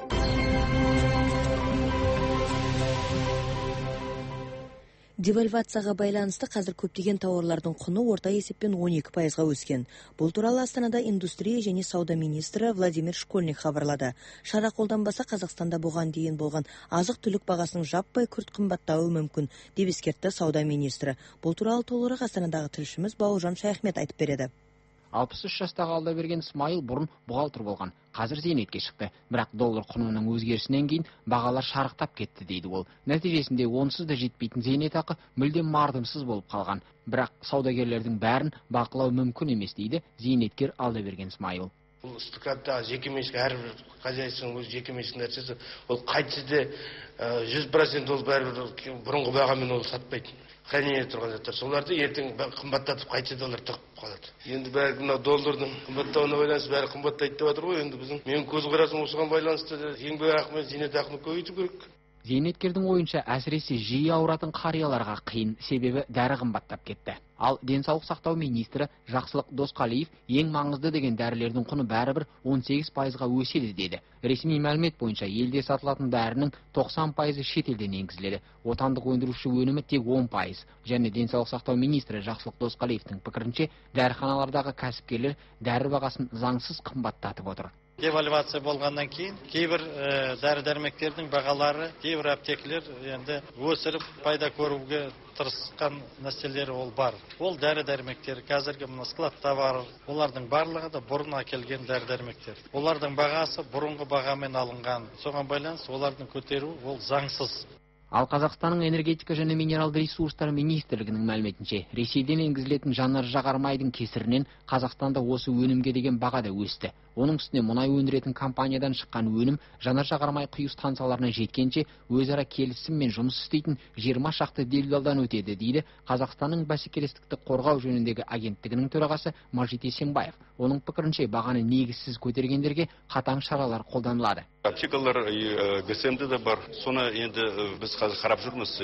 Девальвацияға байланысты қазір көптеген тауарлардың құны орта есеппен он екі пайызға өскен. Бұл туралы Астанада индустрия және сауда министрі Владимир Школьник хабарлады. Шара қолданбаса Қазақстанда бұған дейін болған азық-түлік бағасының жаппай күрт қымбаттауы мүмкін деп ескертті сауда министрі. Бұл туралы толығырақ Астанадағы тілшіміз Бауыржан Шаяхмет айтып береді. алпыс үш жастағы Алдаберген Смайыл бұрын бухгалтер болған. Қазір зейнетке шықты. Бірақ доллар құнының өзгерісінен кейін бағалар шарықтап кетті дейді ол. Нәтижесінде онсыз да жетпейтін зейнетақы мүлдем мардымсыз болып қалған. Бірақ саудагерлердің бәрін бақылау мүмкін емес дейді зейнеткер Алдаберген Смайыл. Бұл стыкатта жекеменшік әрбір хозяйствоның өз жекеменшік нәрсесі, ол қайтсе де жүз процент ол бәрібір бұрынғы бағамен ол сатпайды. Хранение тұрған заттар. Соларды ертең қымбаттатып қайтсе де олар тұқып қалады. Енді бәрі мына доллардың қымбаттауына байланысты бәрі қымбаттайды деп жатыр ғой. Енді біздің мен көзқарасым осыған байланысты еңбек ақы мен зейнетақыны көбейту керек. Зейнеткердің ойынша әсіресе жиі ауыратын қарияларға қиын, себебі дәрі қымбаттап кетті. Ал денсаулық сақтау министрі Жақсылық Досқалиев ең маңызды деген дәрілердің құны бәрібір он сегіз пайызға өседі деді. Ресми мәлімет бойынша елде сатылатын дәрінің тоқсан пайызы шетелден енгізіледі. Отандық өндіруші өнімі тек он пайыз. Және денсаулық сақтау министрі Жақсылық Досқалиевтің пікірінше дәріханалардағы кәсіпкерлер дәрі бағасын заңсыз қымбаттатып отыр. Девальвация болғаннан кейін кейбір дәрі-дәрмектердің бағалары кейбір аптекалар енді өсіріп пайда көруге тырысқан нәрселері ол бар. Ол дәрі-дәрмектер қазіргі мына складта бар. Олардың барлығы да бұрын әкелген дәрі-дәрмектер. Олардың бағасы бұрынғы бағамен алынған. Соған байланысты олардың көтеру ол заңсыз. Ал Қазақстанның энергетика және минералды ресурстар министрлігінің мәліметінше, Ресейден енгізілетін жанар жағармайдың кесірінен Қазақстанда осы өнімге деген баға да өсті. Оның үстіне мұнай өндіретін компаниядан шыққан өнім жанар жағармай құю станцияларына жеткенше өзара келісіммен жұмыс істейтін жиырма шақты делдалдан өтеді дейді Қазақстанның бәсекелестікті қорғау жөніндегі агенттігінің төрағасы Мажит Есенбаев. Оның пікірінше бағаны негізсіз көтергендерге қатаң шаралар қолданылады. Аптекалар ГСМ-де де бар. Соны енді біз қазір қарап жүрміз.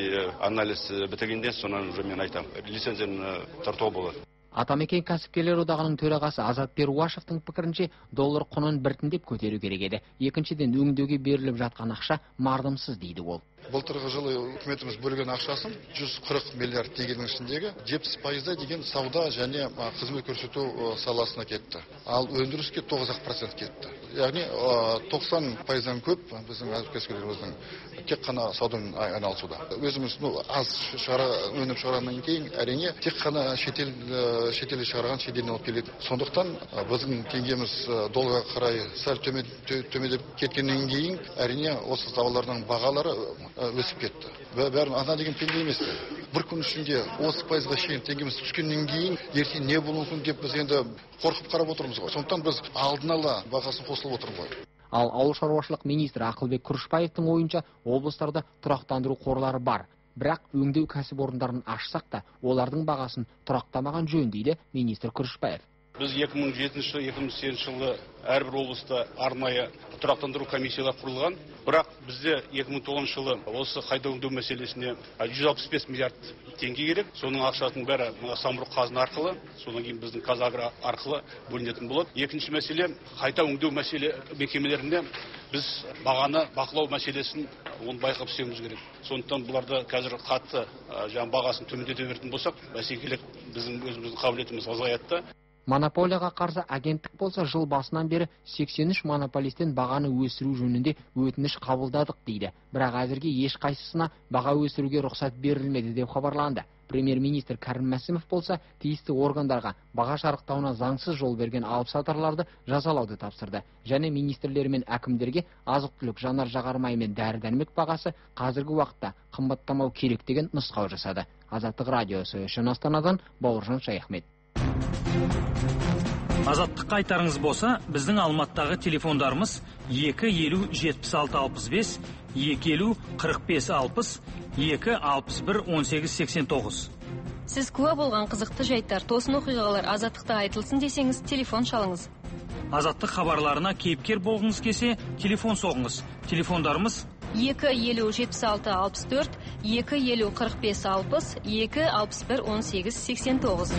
Анализ бітіргенде соны мен айтам. Лицензияны тарту болады. Атамекен кәсіпкерлер одағының төрағасы Азат Перуашевтың пікірінше доллар құнын біртіндеп көтеру керек еді. Екіншіден өңдеуге беріліп жатқан ақша мардымсыз дейді ол. Былтырғы жылы үкіметіміз бөлген ақшасын жүз қырық миллиард теңгенің ішіндегі жетпіс пайызда деген сауда және қызмет көрсету саласына кетті. Ал өндіріске тоғыз процент кетті. Яғни тоқсан пайыздан көп біздің кәсіпкерлеріміздің тек қана саудамен айналысуда. Өзіміз аз өнім шығарғаннан кейін әрине тек қана шетел шетелде шығарған шетелден алып келеді. Сондықтан біздің теңгеміз долларға қарай сәл төмендеп кеткеннен кейін әрине осы тауарлардың бағалары өсіп кетті. Бәрін ана деген пенде емес. Бір күн ішінде отыз пайызға шейін теңгеміз түскеннен кейін ертең не болуы мүмкін деп біз енді қорқып қарап отырмыз ғой. Сондықтан біз алдын ала бағасын қосылып отырмыз ғой. Ал ауыл шаруашылық министрі Ақылбек Күрішбаевтың ойынша облыстарда тұрақтандыру қорлары бар. Бірақ өңдеу кәсіпорындарын ашсақ та, олардың бағасын тұрақтамаған жөн дейді министр Күрішбаев. Біз екі мың жетінші екі мың сегізінші жылы әрбір облыста арнайы тұрақтандыру комиссиялар құрылған. Бірақ бізде екі мың тоғызыншы жылы осы қайта өңдеу мәселесіне жүз алпыс бес миллиард теңге керек. Соның ақшасының бәрі самұрық қазына арқылы, содан кейін біздің Қазагро арқылы бөлінетін болады. Екінші мәселе қайта өңдеу мәселе мекемелерінде біз бағаны бақылау мәселесін оны байқап істеуіміз керек. Сондықтан бұларды қазір қатты жаңа бағасын төмендете беретін болсақ, бәсекелік біздің өзіміздің қабілетіміз азаяды. Монополияға қарсы агенттік болса жыл басынан бері сексен үш монополистен бағаны өсіру жөнінде өтініш қабылдадық дейді. Бірақ әзірге ешқайсысына баға өсіруге рұқсат берілмеді деп хабарланды. Премьер-министр Кәрім Мәсімов болса тиісті органдарға баға шарықтауына заңсыз жол берген алыпсатарларды жазалауды тапсырды. Және министрлер мен әкімдерге азық-түлік, жанар-жағармай мен дәрі-дәрмек бағасы қазіргі уақытта қымбаттамау керек деген нұсқау жасады. Азаттық радиосы үшін Астанадан Бауыржан Шаяхмет. Азаттыққа айтарыңыз болса, біздің Алматыдағы телефондарымыз екі елу жетпіс алты алпыс бес, екі елу қырық бес алпыс, екі алпыс бір он сегіз сексен тоғыз. Сіз куә болған қызықты жайттар, тосын оқиғалар Азаттықта айтылсын десеңіз, телефон шалыңыз. Азаттық хабарларына кейіпкер болғыңыз келсе, телефон соғыңыз. Телефондарымыз екі елу жетпіс алты алпыс төрт, екі елу қырық бес алпыс, екі алпыс бір он сегіз сексен тоғыз.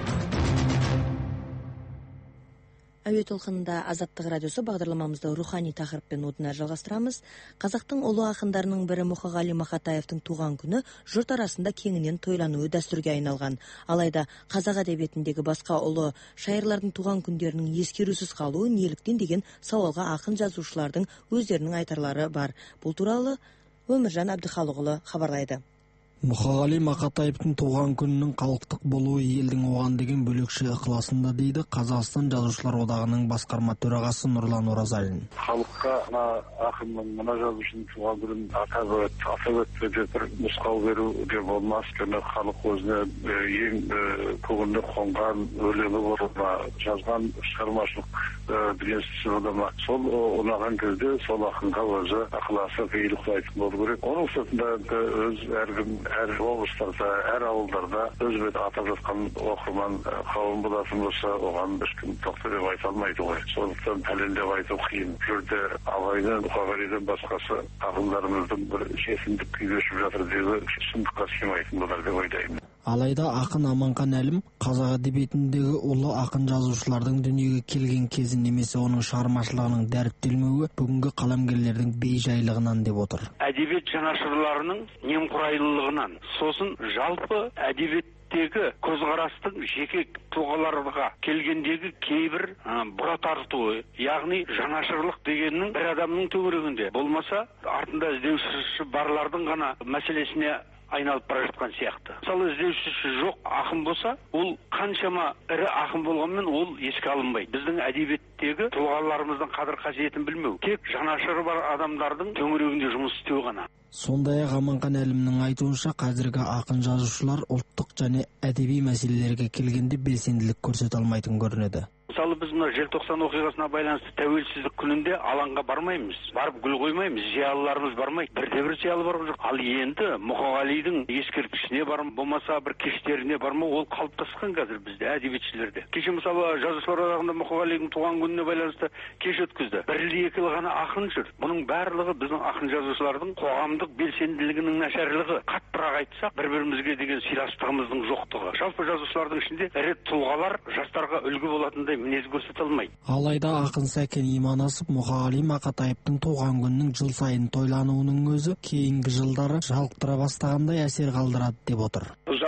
Әуе толқынында Азаттық радиосы бағдарламамызды рухани тақырыппен отына жалғастырамыз. Қазақтың ұлы ақындарының бірі Мұқағали Мақатаевтың туған күні жұрт арасында кеңінен тойлануы дәстүрге айналған. Алайда қазақ әдебиетіндегі басқа ұлы шайырлардың туған күндерінің ескерусіз қалуы неліктен деген сауалға ақын жазушылардың өздерінің айтарлары бар. Бұл туралы Өміржан Әбдіхалықұлы хабарлайды. Мұқағали Мақатаевтың туған күнінің халықтық болуы елдің оған деген бөлекше ықыласында дейді Қазақстан Жазушылар одағының басқарма төрағасы Нұрлан Оразалин. Халыққа мына ақынның, мына жазушының туған күнін атап өт, атап өтпе деп бір нұсқау беруге болмас. Өйткені халық өзіне ең көңіліне қонған өлеңі болма, жазған шығармашылық деген сызбалама. Сол ұнаған кезде сол ақынға өзі ықыласы пейілі айтып болу керек. Оның сыртында өз әркім әр облыстарда, әр ауылдарда өз бет атап жатқан оқырман қауым болатын болса, оған ешкім тоқты деп айта алмайды ғой. Сондықтан пәлен деп айту қиын. Бұл жерде Абайдан, Мұқағалиден басқасы ақындарымыздың бір жетімдік күй кешіп жатыр деуі шындыққа сыймайтын болар деп ойлаймын. Алайда ақын Аманхан Әлім қазақ әдебиетіндегі ұлы ақын жазушылардың дүниеге келген кезі немесе оның шығармашылығының дәріптелмеуі бүгінгі қаламгерлердің бейжайлығынан деп отыр. Әдебиет жанашырларының немқұрайлылығынан, сосын жалпы әдебиет көзқарастың жеке тұлғаларға келгендегі кейбір бұра тартуы, яғни жанашырлық дегеннің бір адамның төңірегінде болмаса, артында іздеушісі барлардың ғана мәселесіне айналып бара жатқан сияқты. Мысалы іздеушісі жоқ ақын болса, ол қаншама ірі ақын болғанмен ол еске алынбайды. Біздің әдебиеттегі тұлғаларымыздың қадір қасиетін білмеу, тек жанашыры бар адамдардың төңірегінде жұмыс істеу ғана. Сондай-ақ Аманхан Әлімнің айтуынша қазіргі ақын жазушылар ұлттық және әдеби мәселелерге келгенде белсенділік көрсете алмайтын көрінеді. Мысалы біз мына желтоқсан оқиғасына байланысты тәуелсіздік күнінде алаңға бармаймыз, барып гүл қоймаймыз, зиялыларымыз бармайды. Бірде-бір зиялы барып жоқ. Ал енді Мұқағалидың ескерткішіне барым, болмаса бір кештеріне барма, ол қалыптасқан қазір бізде әдебиетшілерде. Кеше мысалы жазушылар одағында Мұқағалидың туған күніне байланысты кеш өткізді. Бірлі-екілі ғана ақын жүр. Бұның барлығы біздің ақын жазушылардың қоғамдық белсенділігінің нашарлығы. Қаттырақ айтсақ, бір-бірімізге деген сыйластығымыздың жоқтығы. Жалпы жазушылардың ішінде ірі тұлғалар жастарға үлгі болатындай мінез көрсете алмайды. Алайда ақын Сәкен Иманасов Мұқағали Мақатаевтың туған күнінің жыл сайын тойлануының өзі кейінгі жылдары жалықтыра бастағандай әсер қалдырады деп отыр. Жан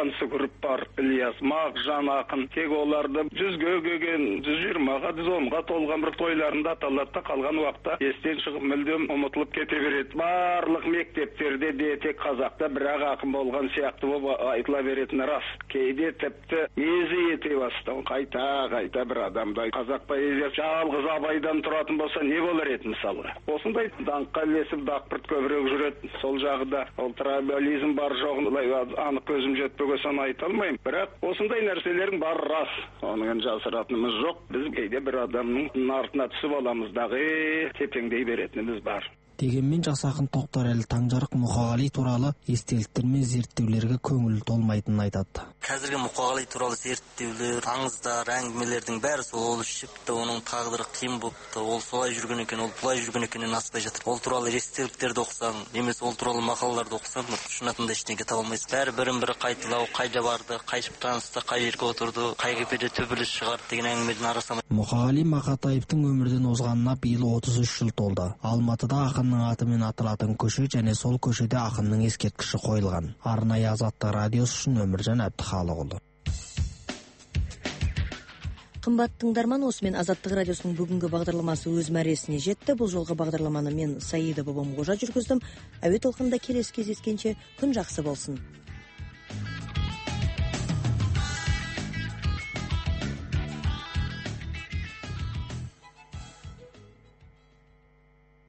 Ержан Сүгіріп бар, Ильяс Мағжан ақын. Тек оларды жүзге келген, жүз жиырмаға, жүз онға толған бір тойларында аталатта қалған уақытта естен шығып мүлдем ұмытылып кете береді. Барлық мектептерде де тек қазақта бірақ ақын болған сияқты болып айтыла беретіні рас. Кейде тіпті мезі ете бастау. Қайта қайта бір адамдай қазақ поэзиясы жалғыз Абайдан тұратын болса не болар еді мысалға. Осындай даңққа ілесіп дақпырт көбірек жүреді. Сол жағыда ол трибализм бар жоғын анық көзім жетпеге соны айта алмаймын. Бірақ осындай нәрселердің бар рас. Оның жасыратынымыз жоқ. Біз кейде бір адамның артына түсіп аламыз дағы тепеңдей беретініміз бар. Дегенмен жас ақын Тоқтарәлі Таңжарық Мұқағали туралы естеліктер мен зерттеулерге көңілі толмайтынын айтады. Қазіргі Мұқағали туралы зерттеулер, аңыздар, әңгімелердің бәрі сол ол шипті, оның тағдыры қиын болыпты, ол солай жүрген екен, ол бұлай жүрген екеннен аспай жатыр. Ол туралы естеліктерді оқысаң, немесе ол туралы мақалаларды оқысаң, шынатында ештеңе таба алмайсың. Бәрі бірін бірі қайталау, қайда барды, қайшып танысты, қай жерге отырды, қай кепеде төбелес шығарды деген әңгімеден арасамайды. Мұқағали Мақатаевтың өмірден озғанына биыл отыз үш жыл толды. Алматыда ақынның атымен аталатын көше және сол көшеде ақынның ескерткіші қойылған. Арнайы Азаттық радиосы үшін Өміржан Әбдіхалықұлы. Қымбат тыңдарман, осымен Азаттық радиосының бүгінгі бағдарламасы өз мәресіне жетті. Бұл жолғы бағдарламаны мен Саида Бабамқожа жүргіздім. Әуе толқынында келесі кездескенше күн жақсы болсын.